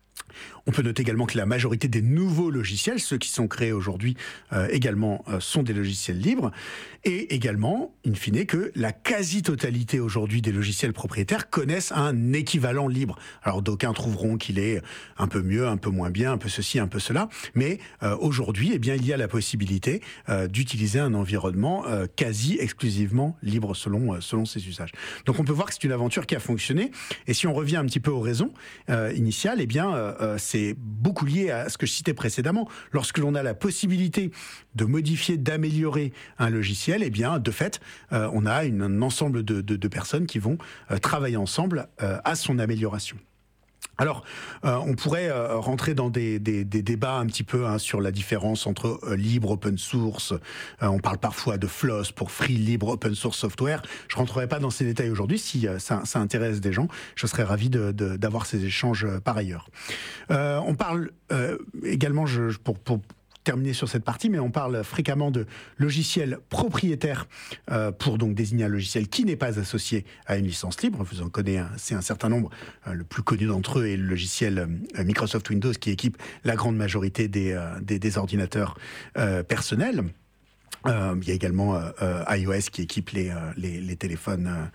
S2: On peut noter également que la majorité des nouveaux logiciels, ceux qui sont créés aujourd'hui euh, également, euh, sont des logiciels libres. Et également, in fine, que la quasi-totalité aujourd'hui des logiciels propriétaires connaissent un équivalent libre. Alors d'aucuns trouveront qu'il est un peu mieux, un peu moins bien, un peu ceci, un peu cela. Mais euh, aujourd'hui, eh bien, il y a la possibilité euh, d'utiliser un environnement euh, quasi exclusivement libre selon, euh, selon ses usages. Donc on peut voir que c'est une aventure qui a fonctionné. Et si on revient un petit peu aux raisons euh, initiales, eh bien, euh, c'est c'est beaucoup lié à ce que je citais précédemment. Lorsque l'on a la possibilité de modifier, d'améliorer un logiciel, eh bien, de fait, euh, on a une, un ensemble de, de, de personnes qui vont euh, travailler ensemble euh, à son amélioration. Alors, euh, on pourrait euh, rentrer dans des, des, des débats un petit peu hein, sur la différence entre euh, libre, open source. Euh, on parle parfois de F L O S pour Free Libre Open Source Software. Je rentrerai pas dans ces détails aujourd'hui. Si euh, ça, ça intéresse des gens, je serais ravi de, de, d'avoir ces échanges euh, par ailleurs. Euh, on parle euh, également, je, pour, pour terminer sur cette partie, mais on parle fréquemment de logiciels propriétaires euh, pour donc désigner un logiciel qui n'est pas associé à une licence libre. Vous en connaissez un, un certain nombre. Euh, le plus connu d'entre eux est le logiciel euh, Microsoft Windows qui équipe la grande majorité des, euh, des, des ordinateurs euh, personnels. Euh, il y a également euh, euh, iOS qui équipe les, euh, les, les téléphones,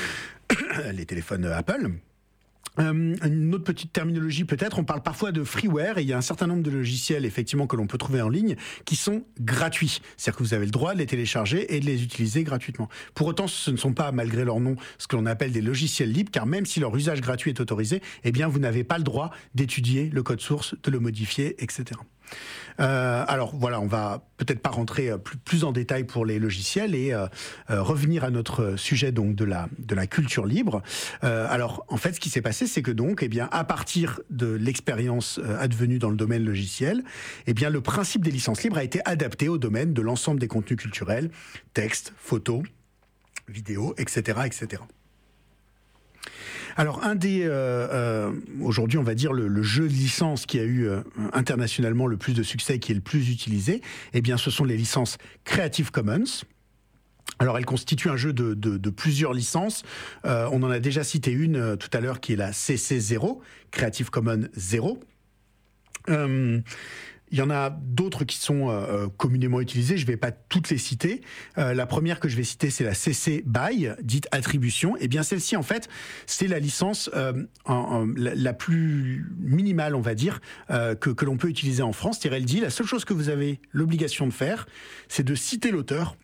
S2: euh, les téléphones Apple. Euh, une autre petite terminologie peut-être, on parle parfois de freeware et il y a un certain nombre de logiciels effectivement que l'on peut trouver en ligne qui sont gratuits. C'est-à-dire que vous avez le droit de les télécharger et de les utiliser gratuitement. Pour autant, ce ne sont pas, malgré leur nom, ce que l'on appelle des logiciels libres, car même si leur usage gratuit est autorisé, eh bien vous n'avez pas le droit d'étudier le code source, de le modifier, et cetera. Euh, alors voilà, on va peut-être pas rentrer plus, plus en détail pour les logiciels et euh, euh, revenir à notre sujet donc de la de la culture libre. Euh, alors en fait, ce qui s'est passé, c'est que donc, eh bien, à partir de l'expérience euh, advenue dans le domaine logiciel, eh bien, le principe des licences libres a été adapté au domaine de l'ensemble des contenus culturels, textes, photos, vidéos, et cetera, et cetera. Alors, un des, euh, euh, aujourd'hui, on va dire le, le jeu de licence qui a eu euh, internationalement le plus de succès, qui est le plus utilisé, eh bien, ce sont les licences Creative Commons. Alors, elles constituent un jeu de, de, de plusieurs licences. Euh, on en a déjà cité une euh, tout à l'heure, qui est la C C zéro, Creative Commons zéro. Euh, Il y en a d'autres qui sont euh, communément utilisées, je ne vais pas toutes les citer. Euh, la première que je vais citer, c'est la C C BY, dite attribution. Et bien celle-ci, en fait, c'est la licence euh, en, en, la, la plus minimale, on va dire, euh, que, que l'on peut utiliser en France. C'est-à-dire, elle dit, la seule chose que vous avez l'obligation de faire, c'est de citer l'auteur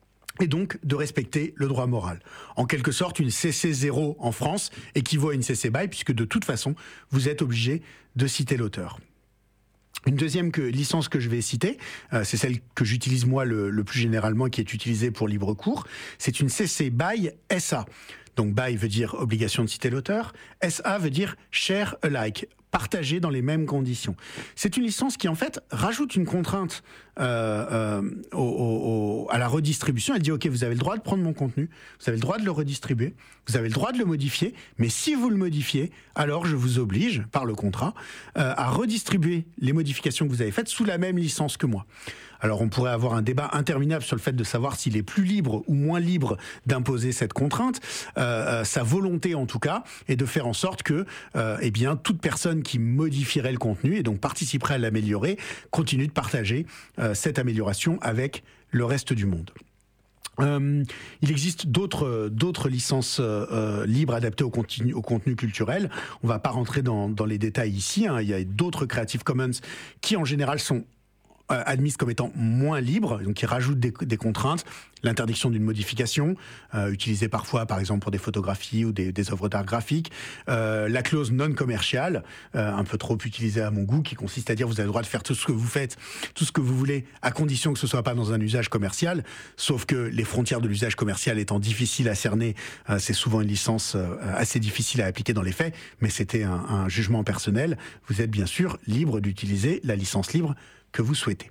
S2: et donc de respecter le droit moral. En quelque sorte, une C C zéro en France équivaut à une C C BY, puisque de toute façon, vous êtes obligé de citer l'auteur. Une deuxième que, licence que je vais citer, euh, c'est celle que j'utilise moi le, le plus généralement, qui est utilisée pour libre cours. C'est une C C BY S A. Donc BY veut dire obligation de citer l'auteur, S A veut dire share alike, partager dans les mêmes conditions. C'est une licence qui en fait rajoute une contrainte euh, euh, au, au, à la redistribution. Elle dit ok, vous avez le droit de prendre mon contenu, vous avez le droit de le redistribuer, vous avez le droit de le modifier, mais si vous le modifiez, alors je vous oblige par le contrat euh, à redistribuer les modifications que vous avez faites sous la même licence que moi. Alors on pourrait avoir un débat interminable sur le fait de savoir s'il est plus libre ou moins libre d'imposer cette contrainte. Euh, sa volonté en tout cas est de faire en sorte que euh, eh bien, toute personne qui modifierait le contenu et donc participerait à l'améliorer continue de partager euh, cette amélioration avec le reste du monde. Euh, il existe d'autres d'autres licences euh, libres adaptées au contenu, au contenu culturel. On ne va pas rentrer dans, dans les détails ici, hein. Il y a d'autres Creative Commons qui en général sont admises comme étant moins libres, donc qui rajoutent des, des contraintes, l'interdiction d'une modification, euh, utilisée parfois par exemple pour des photographies ou des, des œuvres d'art graphique, euh, la clause non commerciale, euh, un peu trop utilisée à mon goût, qui consiste à dire vous avez le droit de faire tout ce que vous faites, tout ce que vous voulez, à condition que ce soit pas dans un usage commercial, sauf que les frontières de l'usage commercial étant difficiles à cerner, euh, c'est souvent une licence euh, assez difficile à appliquer dans les faits, mais c'était un, un jugement personnel. Vous êtes bien sûr libre d'utiliser la licence libre que vous souhaitez.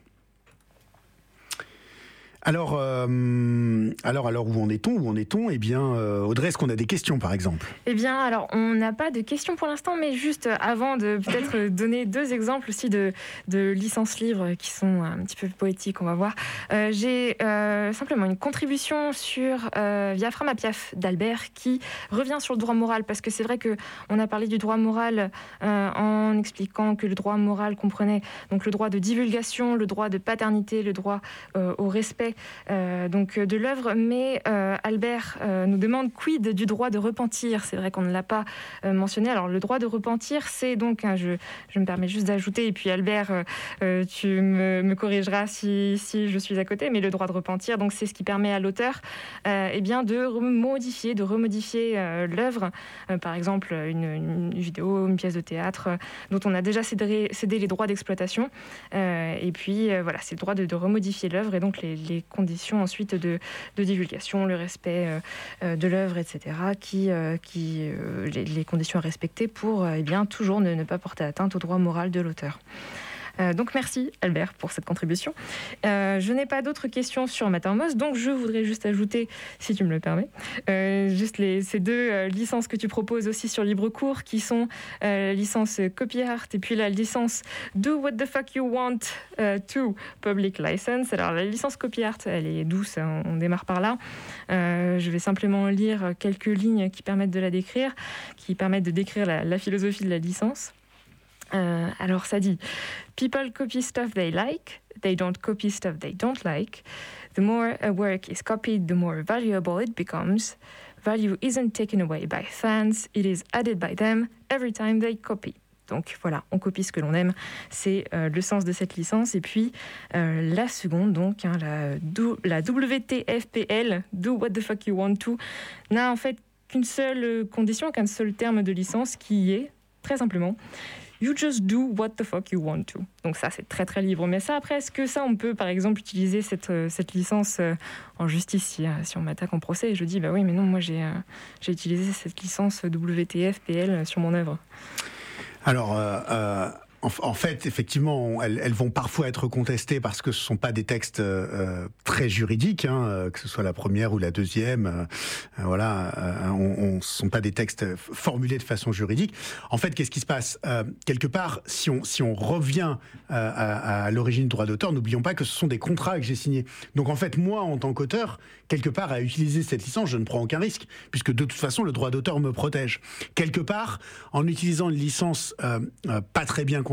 S2: Alors, euh, alors, alors, où en est-on Où en est-on Eh bien, euh, Audrey, est-ce qu'on a des questions, par exemple ?
S3: Eh bien, alors, on n'a pas de questions pour l'instant, mais juste avant de peut-être donner deux exemples aussi de, de licences libres qui sont un petit peu poétiques, on va voir. Euh, j'ai euh, simplement une contribution sur euh, via Framapiaf d'Albert qui revient sur le droit moral, parce que c'est vrai qu'on a parlé du droit moral euh, en expliquant que le droit moral comprenait donc le droit de divulgation, le droit de paternité, le droit euh, au respect Euh, donc de l'œuvre, mais euh, Albert euh, nous demande quid du droit de repentir. C'est vrai qu'on ne l'a pas euh, mentionné. Alors le droit de repentir, c'est donc, hein, je, je me permets juste d'ajouter, et puis Albert, euh, tu me, me corrigeras si, si je suis à côté, mais le droit de repentir, donc c'est ce qui permet à l'auteur euh, eh bien, de modifier, de remodifier euh, l'œuvre. Euh, par exemple, une, une vidéo, une pièce de théâtre euh, dont on a déjà cédé, cédé les droits d'exploitation. Euh, et puis euh, voilà, c'est le droit de, de remodifier l'œuvre et donc les, les conditions ensuite de, de divulgation, le respect euh, de l'œuvre, et cetera, qui, euh, qui, euh, les, les conditions à respecter pour euh, eh bien, toujours ne, ne pas porter atteinte au droit moral de l'auteur. Euh, donc merci Albert pour cette contribution. Euh, je n'ai pas d'autres questions sur Mattermost, donc je voudrais juste ajouter, si tu me le permets, euh, juste les, ces deux euh, licences que tu proposes aussi sur LibreCours, qui sont euh, la licence Copyart et puis la licence Do What the Fuck You Want uh, to Public License. Alors la licence Copyart, elle est douce, on, on démarre par là. Euh, je vais simplement lire quelques lignes qui permettent de la décrire, qui permettent de décrire la, la philosophie de la licence. Euh, alors ça dit People copy stuff they like, they don't copy stuff they don't like. The more a work is copied, the more valuable it becomes. Value isn't taken away by fans, it is added by them every time they copy. Donc voilà, on copie ce que l'on aime, c'est euh, le sens de cette licence. Et puis euh, la seconde, donc hein, la, do, la W T F P L, Do What the Fuck You Want To, n'a en fait qu'une seule condition, qu'un seul terme de licence qui est, très simplement, You just do what the fuck you want to. Donc ça, c'est très très libre. Mais ça, après, est-ce que ça, on peut par exemple utiliser cette, cette licence euh, en justice si, si on m'attaque en procès et je dis, bah oui, mais non, moi j'ai, euh, j'ai utilisé cette licence W T F P L sur mon œuvre.
S2: Alors, euh, euh, en, en fait, effectivement, elles, elles vont parfois être contestées parce que ce ne sont pas des textes euh, très juridiques, hein, que ce soit la première ou la deuxième. Euh, voilà, euh, on, on, ce ne sont pas des textes formulés de façon juridique. En fait, qu'est-ce qui se passe ? euh, Quelque part, si on, si on revient euh, à, à l'origine du droit d'auteur, n'oublions pas que ce sont des contrats que j'ai signés. Donc, en fait, moi, en tant qu'auteur, quelque part, à utiliser cette licence, je ne prends aucun risque, puisque de toute façon, le droit d'auteur me protège. Quelque part, en utilisant une licence euh, euh, pas très bien construite,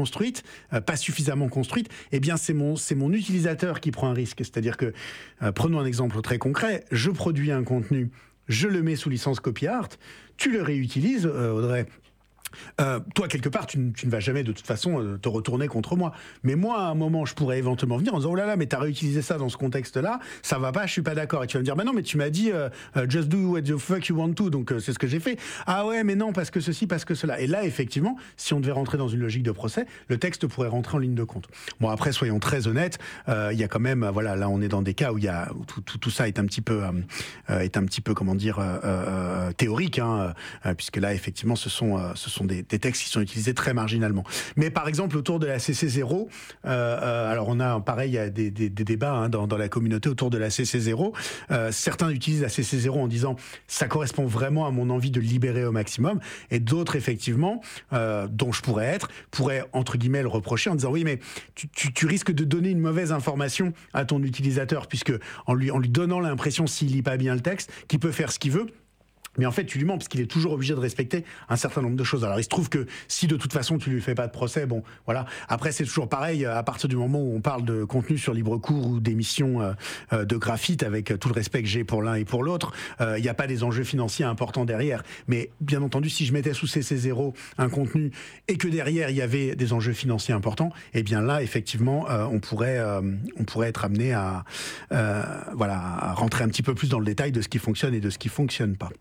S2: construite, euh, pas suffisamment construite, eh bien c'est mon, c'est mon utilisateur qui prend un risque. C'est-à-dire que, euh, prenons un exemple très concret, je produis un contenu, je le mets sous licence copy-art, tu le réutilises, euh, Audrey. Euh, toi, quelque part, tu, tu ne vas jamais de toute façon euh, te retourner contre moi. Mais moi, à un moment, je pourrais éventuellement venir en disant « Oh là là, mais t'as réutilisé ça dans ce contexte-là, ça va pas, je suis pas d'accord. » Et tu vas me dire « Bah non, mais tu m'as dit euh, « Just do what the fuck you want to », donc euh, c'est ce que j'ai fait. « Ah ouais, mais non, parce que ceci, parce que cela. » Et là, effectivement, si on devait rentrer dans une logique de procès, le texte pourrait rentrer en ligne de compte. Bon, après, soyons très honnêtes, il euh, y a quand même, voilà, là, on est dans des cas où, y a, où tout, tout, tout ça est un petit peu, euh, est un petit peu comment dire, euh, euh, théorique, hein, euh, puisque là, effectivement, ce sont, euh, ce sont des, des textes qui sont utilisés très marginalement. Mais par exemple, autour de la C C zéro, euh, euh, alors on a pareil, il y a des, des, des débats hein, dans, dans la communauté autour de la C C zéro. Euh, certains utilisent la C C zéro en disant ça correspond vraiment à mon envie de libérer au maximum, et d'autres effectivement, euh, dont je pourrais être, pourraient entre guillemets le reprocher en disant oui mais tu, tu, tu risques de donner une mauvaise information à ton utilisateur puisque en lui, en lui donnant l'impression s'il lit pas bien le texte qu'il peut faire ce qu'il veut. Mais en fait, tu lui mens parce qu'il est toujours obligé de respecter un certain nombre de choses. Alors, il se trouve que si de toute façon tu lui fais pas de procès, bon, voilà. Après, c'est toujours pareil. À partir du moment où on parle de contenu sur libre cours ou d'émissions euh, de graphite, avec tout le respect que j'ai pour l'un et pour l'autre, il euh, n'y a pas des enjeux financiers importants derrière. Mais bien entendu, si je mettais sous C C zéro un contenu et que derrière il y avait des enjeux financiers importants, eh bien là, effectivement, euh, on pourrait, euh, on pourrait être amené à, euh, voilà, à rentrer un petit peu plus dans le détail de ce qui fonctionne et de ce qui fonctionne pas.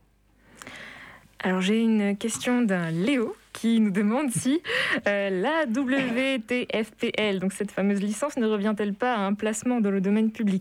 S3: Alors j'ai une question d'un Léo qui nous demande si euh, la W T F P L, donc cette fameuse licence, ne revient-elle pas à un placement dans le domaine public ?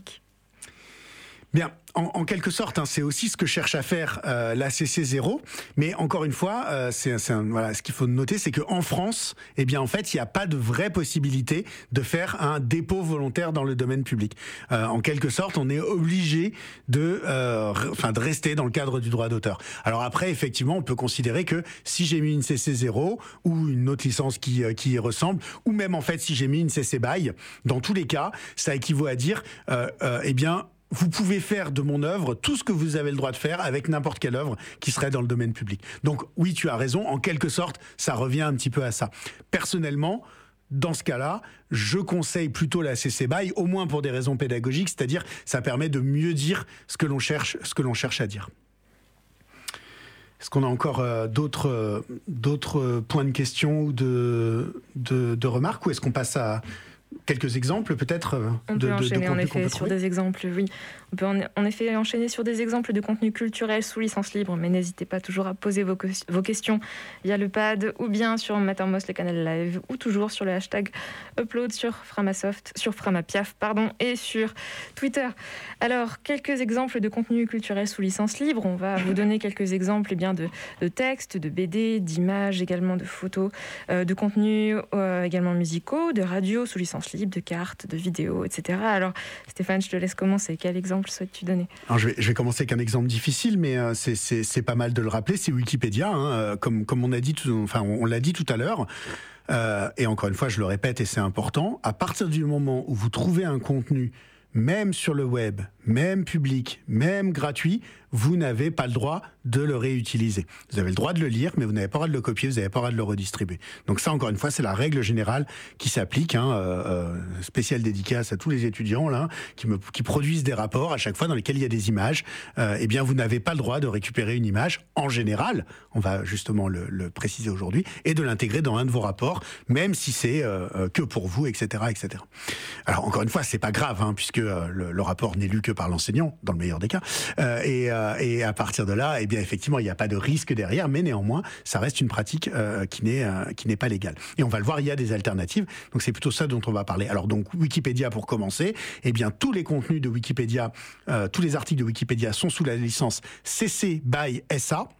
S2: Bien, en, en quelque sorte, hein, c'est aussi ce que cherche à faire euh, la C C zéro. Mais encore une fois, euh, c'est, c'est un, voilà, ce qu'il faut noter, c'est qu'en France, eh bien, en fait, il n'y a pas de vraie possibilité de faire un dépôt volontaire dans le domaine public. Euh, en quelque sorte, on est obligé de, euh, enfin, de rester dans le cadre du droit d'auteur. Alors après, effectivement, on peut considérer que si j'ai mis une C C zéro ou une autre licence qui, euh, qui y ressemble, ou même en fait si j'ai mis une C C B Y, dans tous les cas, ça équivaut à dire, euh, euh, eh bien, vous pouvez faire de mon œuvre tout ce que vous avez le droit de faire avec n'importe quelle œuvre qui serait dans le domaine public. Donc oui, tu as raison, en quelque sorte, ça revient un petit peu à ça. Personnellement, dans ce cas-là, je conseille plutôt la C C B Y, au moins pour des raisons pédagogiques, c'est-à-dire ça permet de mieux dire ce que l'on cherche, ce que l'on cherche à dire. Est-ce qu'on a encore euh, d'autres, euh, d'autres points de question ou de, de, de remarques, ou est-ce qu'on passe à quelques exemples peut-être
S3: on
S2: de,
S3: peut enchaîner
S2: de, de
S3: en effet sur
S2: trouver.
S3: des exemples, oui. On peut en, en effet enchaîner sur des exemples de contenu culturel sous licence libre, mais n'hésitez pas toujours à poser vos, vos questions via le pad ou bien sur Mattermost, le canal live, ou toujours sur le hashtag upload sur Framasoft, sur Framapiaf, pardon, et sur Twitter. Alors, quelques exemples de contenu culturel sous licence libre. On va vous donner quelques exemples eh bien, de, de textes, de B D, d'images, également de photos, euh, de contenus euh, également musicaux, de radio sous licence libre, de cartes, de vidéos, et cetera. Alors, Stéphane, je te laisse commencer. Quel exemple souhaites-tu donner ?
S2: Alors, je vais, je vais commencer avec un exemple difficile, mais euh, c'est, c'est, c'est pas mal de le rappeler. C'est Wikipédia, hein, euh, comme, comme on a dit, tout, enfin, on, on l'a dit tout à l'heure. Euh, et encore une fois, je le répète, et c'est important. À partir du moment où vous trouvez un contenu, même sur le web, même public, même gratuit, vous n'avez pas le droit de le réutiliser. Vous avez le droit de le lire, mais vous n'avez pas le droit de le copier, vous n'avez pas le droit de le redistribuer. Donc ça, encore une fois, c'est la règle générale qui s'applique. Hein, euh, spéciale dédicace à tous les étudiants là, qui, me, qui produisent des rapports à chaque fois dans lesquels il y a des images. Euh, eh bien, vous n'avez pas le droit de récupérer une image en général, on va justement le, le préciser aujourd'hui, et de l'intégrer dans un de vos rapports, même si c'est euh, que pour vous, et cetera, et cetera. Alors, encore une fois, c'est pas grave, hein, puisque euh, le, le rapport n'est lu que par l'enseignant, dans le meilleur des cas. Euh, et, euh, et à partir de là, eh bien, effectivement, il n'y a pas de risque derrière, mais néanmoins, ça reste une pratique euh, qui n'est euh, qui n'est pas légale. Et on va le voir, il y a des alternatives. Donc, c'est plutôt ça dont on va parler. Alors, donc, Wikipédia pour commencer. Eh bien, tous les contenus de Wikipédia, euh, tous les articles de Wikipédia sont sous la licence C C B Y S A.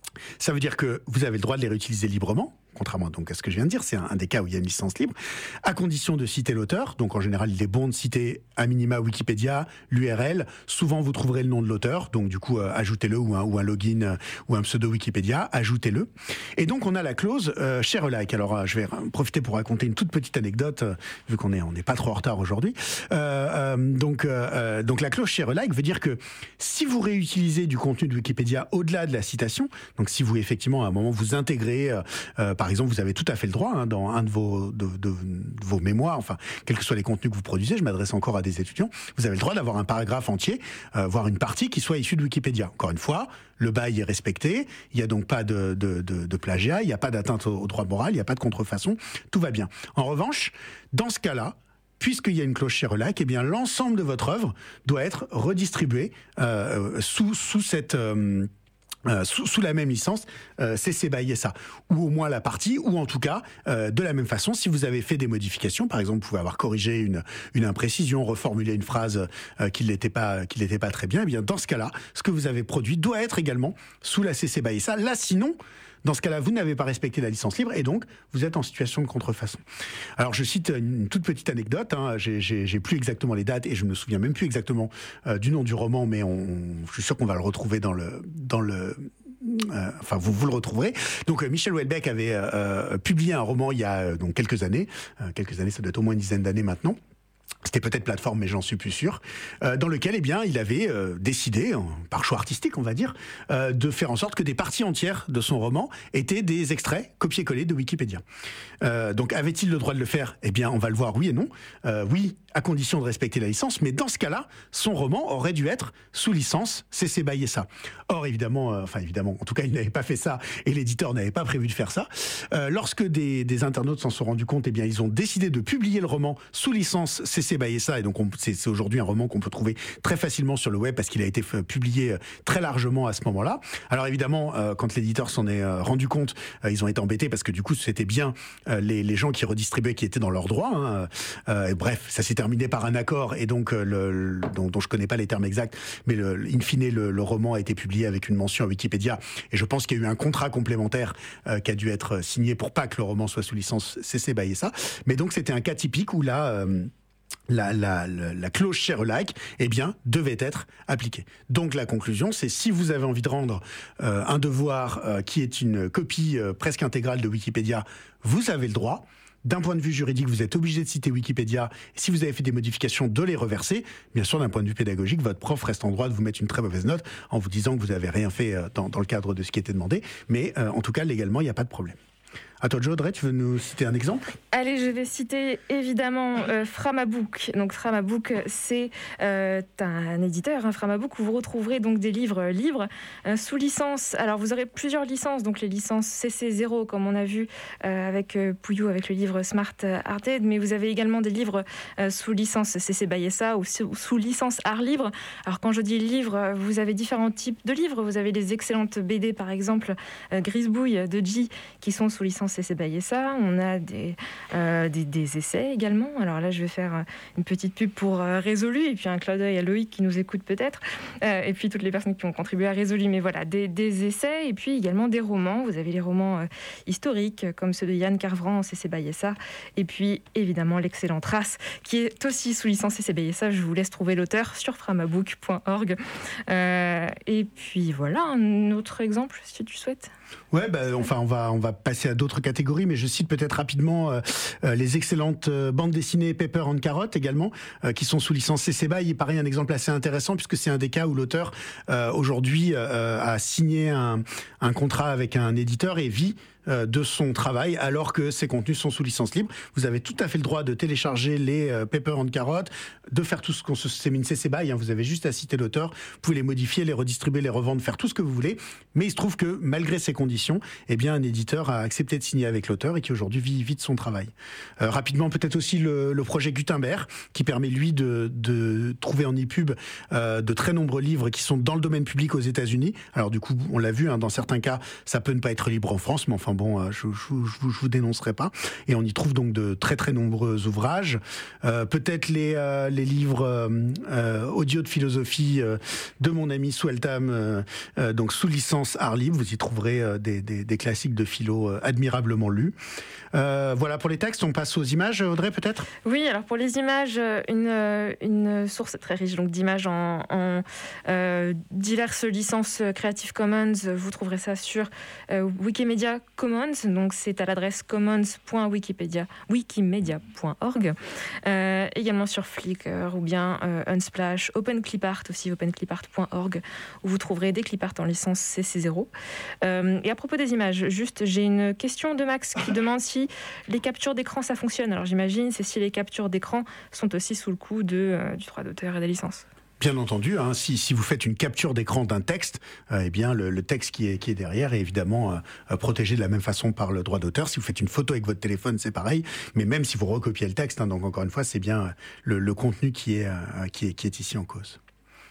S2: Ça veut dire que vous avez le droit de les réutiliser librement, contrairement donc à ce que je viens de dire, c'est un, un des cas où il y a une licence libre, à condition de citer l'auteur. Donc en général, il est bon de citer à minima Wikipédia, l'U R L. Souvent, vous trouverez le nom de l'auteur, donc du coup, euh, ajoutez-le, ou un, ou un login, euh, ou un pseudo Wikipédia, ajoutez-le. Et donc, on a la clause euh, share alike. Alors, euh, je vais profiter pour raconter une toute petite anecdote, euh, vu qu'on est on n'est pas trop en retard aujourd'hui. Euh, euh, donc, euh, donc, la clause share alike veut dire que si vous réutilisez du contenu de Wikipédia au-delà de la citation, donc si vous effectivement à un moment vous intégrez, euh, euh, par par exemple, vous avez tout à fait le droit, hein, dans un de vos, de, de, de vos mémoires, enfin, quels que soient les contenus que vous produisez, je m'adresse encore à des étudiants, vous avez le droit d'avoir un paragraphe entier, euh, voire une partie qui soit issue de Wikipédia. Encore une fois, le bail est respecté, il n'y a donc pas de, de, de, de plagiat, il n'y a pas d'atteinte au, au droit moral, il n'y a pas de contrefaçon, tout va bien. En revanche, dans ce cas-là, puisqu'il y a une clause Sherlock, eh bien l'ensemble de votre œuvre doit être redistribué euh, sous, sous cette... Euh, Euh, sous, sous la même licence euh, C C by S A, ou au moins la partie, ou en tout cas euh, de la même façon, si vous avez fait des modifications, par exemple vous pouvez avoir corrigé une, une imprécision, reformulé une phrase euh, qui n'était pas, qui n'était pas très bien, eh bien dans ce cas-là, ce que vous avez produit doit être également sous la C C by S A. Là sinon, dans ce cas-là, vous n'avez pas respecté la licence libre et donc vous êtes en situation de contrefaçon. Alors je cite une toute petite anecdote, hein, j'ai, j'ai, j'ai plus exactement les dates et je me souviens même plus exactement euh, du nom du roman, mais on, je suis sûr qu'on va le retrouver dans le... Dans le Euh, enfin, vous, vous le retrouverez. Donc, euh, Michel Houellebecq avait euh, euh, publié un roman il y a euh, donc quelques années. Euh, quelques années, ça doit être au moins une dizaine d'années maintenant. C'était peut-être Plateforme, mais j'en suis plus sûr. Euh, dans lequel, eh bien, il avait euh, décidé, en, par choix artistique, on va dire, euh, de faire en sorte que des parties entières de son roman étaient des extraits copiés-collés de Wikipédia. Euh, donc, avait-il le droit de le faire ? Eh bien, on va le voir, oui et non. Euh, oui, à condition de respecter la licence, mais dans ce cas-là, son roman aurait dû être sous licence C C by S A. Or, évidemment, euh, enfin évidemment, en tout cas, il n'avait pas fait ça et l'éditeur n'avait pas prévu de faire ça. Euh, lorsque des, des internautes s'en sont rendus compte, eh bien, ils ont décidé de publier le roman sous licence C C by S A, et donc on, c'est, c'est aujourd'hui un roman qu'on peut trouver très facilement sur le web parce qu'il a été f- publié euh, très largement à ce moment-là. Alors évidemment, euh, quand l'éditeur s'en est euh, rendu compte, euh, ils ont été embêtés parce que du coup, c'était bien euh, les, les gens qui redistribuaient qui étaient dans leurs droits. Hein. Euh, et bref, ça s'est terminé par un accord et donc euh, le, le, dont, dont je connais pas les termes exacts, mais le, in fine, le, le roman a été publié avec une mention à Wikipédia et je pense qu'il y a eu un contrat complémentaire euh, qui a dû être signé pour pas que le roman soit sous licence C C by S A. Mais donc c'était un cas typique où là. Euh, La, la, la, la clause Sherlock, eh bien, devait être appliquée. Donc la conclusion, c'est si vous avez envie de rendre euh, un devoir euh, qui est une copie euh, presque intégrale de Wikipédia, vous avez le droit. D'un point de vue juridique, vous êtes obligé de citer Wikipédia. Si vous avez fait des modifications, de les reverser. Bien sûr, d'un point de vue pédagogique, votre prof reste en droit de vous mettre une très mauvaise note en vous disant que vous n'avez rien fait euh, dans, dans le cadre de ce qui était demandé. Mais euh, en tout cas, légalement, il n'y a pas de problème. À toi, Jo, Audrey, tu veux nous citer un exemple ?
S3: Allez, je vais citer évidemment euh, Framabook. Donc Framabook, c'est euh, un éditeur, hein, Framabook, où vous retrouverez donc des livres libres euh, sous licence. Alors vous aurez plusieurs licences, donc les licences C C zéro, comme on a vu euh, avec euh, Pouillou, avec le livre Smart Arted, mais vous avez également des livres euh, sous licence C C by S A ou sous, sous licence Art Libre. Alors quand je dis livre, vous avez différents types de livres. Vous avez les excellentes B D, par exemple, euh, Grisbouille de J, qui sont sous licence C C by S A. On a des, euh, des, des essais également. Alors là, je vais faire une petite pub pour euh, Résolu et puis un clin d'œil à Loïc qui nous écoute peut-être, euh, et puis toutes les personnes qui ont contribué à Résolu. Mais voilà, des, des essais et puis également des romans. Vous avez les romans euh, historiques comme ceux de Yann Carvran en C C by S A, et puis évidemment l'excellente Race qui est aussi sous licence C C by S A. Je vous laisse trouver l'auteur sur framabook point org. Euh, et puis voilà, un autre exemple si tu souhaites.
S2: Ouais, bah, enfin, on va, on va passer à d'autres catégories, mais je cite peut-être rapidement euh, euh, les excellentes euh, bandes dessinées Pepper and Carrot également, euh, qui sont sous licence C C by. Il paraît un exemple assez intéressant puisque c'est un des cas où l'auteur euh, aujourd'hui euh, a signé un, un contrat avec un éditeur et vit de son travail alors que ces contenus sont sous licence libre. Vous avez tout à fait le droit de télécharger les euh, Pepper and Carrot, de faire tout ce qu'on se c'est une C C by, hein, vous avez juste à citer l'auteur, vous pouvez les modifier, les redistribuer, les revendre, faire tout ce que vous voulez, mais il se trouve que malgré ces conditions, eh bien un éditeur a accepté de signer avec l'auteur et qui aujourd'hui vit, vit de son travail. Euh, rapidement, peut-être aussi le, le projet Gutenberg qui permet lui de, de trouver en e-pub euh, de très nombreux livres qui sont dans le domaine public aux États-Unis. Alors du coup, on l'a vu, hein, dans certains cas, ça peut ne pas être libre en France, mais enfin bon, je, je, je, je vous dénoncerai pas. Et on y trouve donc de très très nombreux ouvrages. Euh, peut-être les, euh, les livres euh, euh, audio de philosophie euh, de mon ami Sweltam, euh, euh, donc sous licence Art Libre. Vous y trouverez euh, des, des, des classiques de philo euh, admirablement lus. Euh, voilà pour les textes. On passe aux images, Audrey, peut-être ?
S3: Oui, alors pour les images, une, une source très riche donc d'images en, en euh, diverses licences Creative Commons. Vous trouverez ça sur euh, Wikimedia Commons, donc c'est à l'adresse commons point wikipedia wikimedia point org. Euh, également sur Flickr ou bien euh, Unsplash, OpenClipArt aussi, openclipart point org, où vous trouverez des clipart en licence C C zéro. Euh, et à propos des images, juste j'ai une question de Max qui demande si les captures d'écran ça fonctionne. Alors j'imagine c'est si les captures d'écran sont aussi sous le coup de, euh, du droit d'auteur et des licences.
S2: Bien entendu, hein, si, si vous faites une capture d'écran d'un texte, euh, eh bien le, le texte qui est, qui est derrière est évidemment euh, protégé de la même façon par le droit d'auteur. Si vous faites une photo avec votre téléphone, c'est pareil. Mais même si vous recopiez le texte, hein, donc encore une fois, c'est bien le, le contenu qui est, euh, qui est, qui est ici en cause.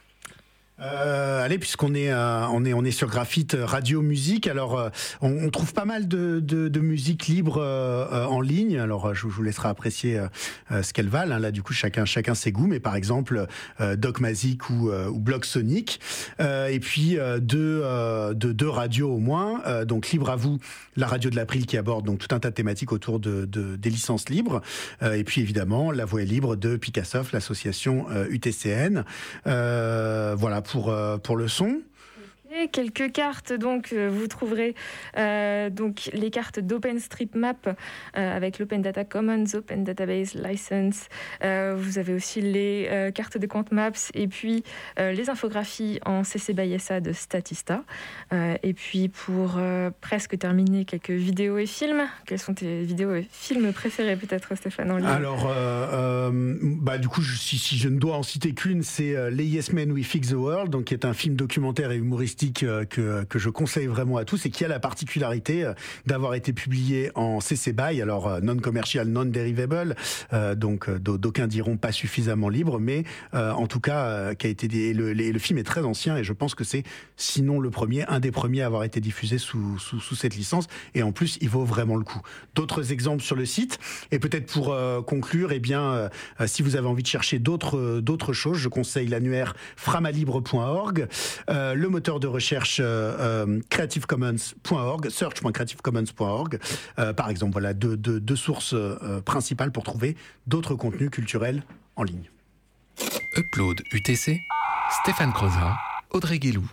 S2: Euh, allez, puisqu'on est, euh, on est, on est sur Graphite Radio Musique, alors euh, on, on trouve pas mal de, de, de musique libre euh, en ligne. Alors je, je vous laisserai apprécier euh, ce qu'elles valent. Hein. Là, du coup, chacun, chacun ses goûts. Mais par exemple, euh, Docmazic ou, euh, ou Bloc Sonic. Euh, et puis euh, deux, euh, de, deux radios au moins. Euh, donc Libre à vous, la radio de l'April qui aborde donc tout un tas de thématiques autour de, de des licences libres. Euh, et puis évidemment, La Voix est libre de Picassoft, l'association euh, U T C N. Euh, voilà. Pour, euh, pour le son.
S3: Et quelques cartes, donc vous trouverez euh, donc les cartes d'OpenStreetMap euh, avec l'Open Data Commons, Open Database License. Euh, vous avez aussi les euh, cartes des comptes Maps et puis euh, les infographies en C C by S A de Statista. Euh, et puis pour euh, presque terminer, quelques vidéos et films. Quels sont tes vidéos et films préférés peut-être, Stéphane, en ligne ?
S2: Alors, euh, euh, bah, du coup, je, si, si je ne dois en citer qu'une, c'est euh, Les Yes Men We Fix the World, donc qui est un film documentaire et humoristique Que, que je conseille vraiment à tous et qui a la particularité d'avoir été publié en C C B Y, alors non commercial, non derivable, euh, donc d'aucuns diront pas suffisamment libre, mais euh, en tout cas euh, qui a été des, le, le, le film est très ancien et je pense que c'est sinon le premier, un des premiers à avoir été diffusé sous, sous, sous cette licence et en plus il vaut vraiment le coup. D'autres exemples sur le site et peut-être pour euh, conclure, eh bien euh, si vous avez envie de chercher d'autres d'autres choses, je conseille l'annuaire framalibre point org, euh, le moteur de recherche euh, euh, creative commons point org, search point creative commons point org, euh, par exemple. Voilà deux, deux, deux sources euh, principales pour trouver d'autres contenus culturels en ligne.
S1: Upload U T C, Stéphane Crozat, Audrey Guélou.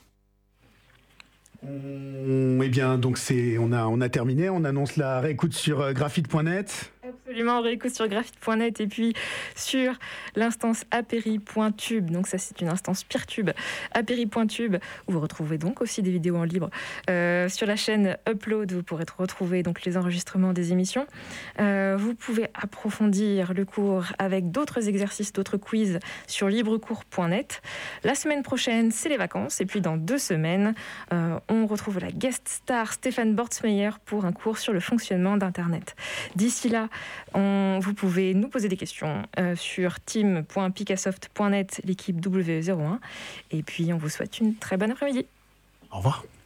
S2: On, eh bien, donc c'est, on a, on a terminé. On annonce la réécoute sur euh, graphite point net.
S3: Absolument, on réécoute sur graphite point net et puis sur l'instance apéri point tube. Donc ça, c'est une instance Peertube, apéri point tube, où vous retrouvez donc aussi des vidéos en libre. Euh, sur la chaîne Upload, vous pourrez retrouver donc les enregistrements des émissions. Euh, vous pouvez approfondir le cours avec d'autres exercices, d'autres quiz sur librecours point net. La semaine prochaine, c'est les vacances. Et puis dans deux semaines, euh, on retrouve la guest star Stéphane Bortsmeyer pour un cours sur le fonctionnement d'Internet. D'ici là, On, vous pouvez nous poser des questions euh, sur team point picassoft point net, l'équipe W E zéro un. Et puis, on vous souhaite une très bonne après-midi.
S2: Au revoir.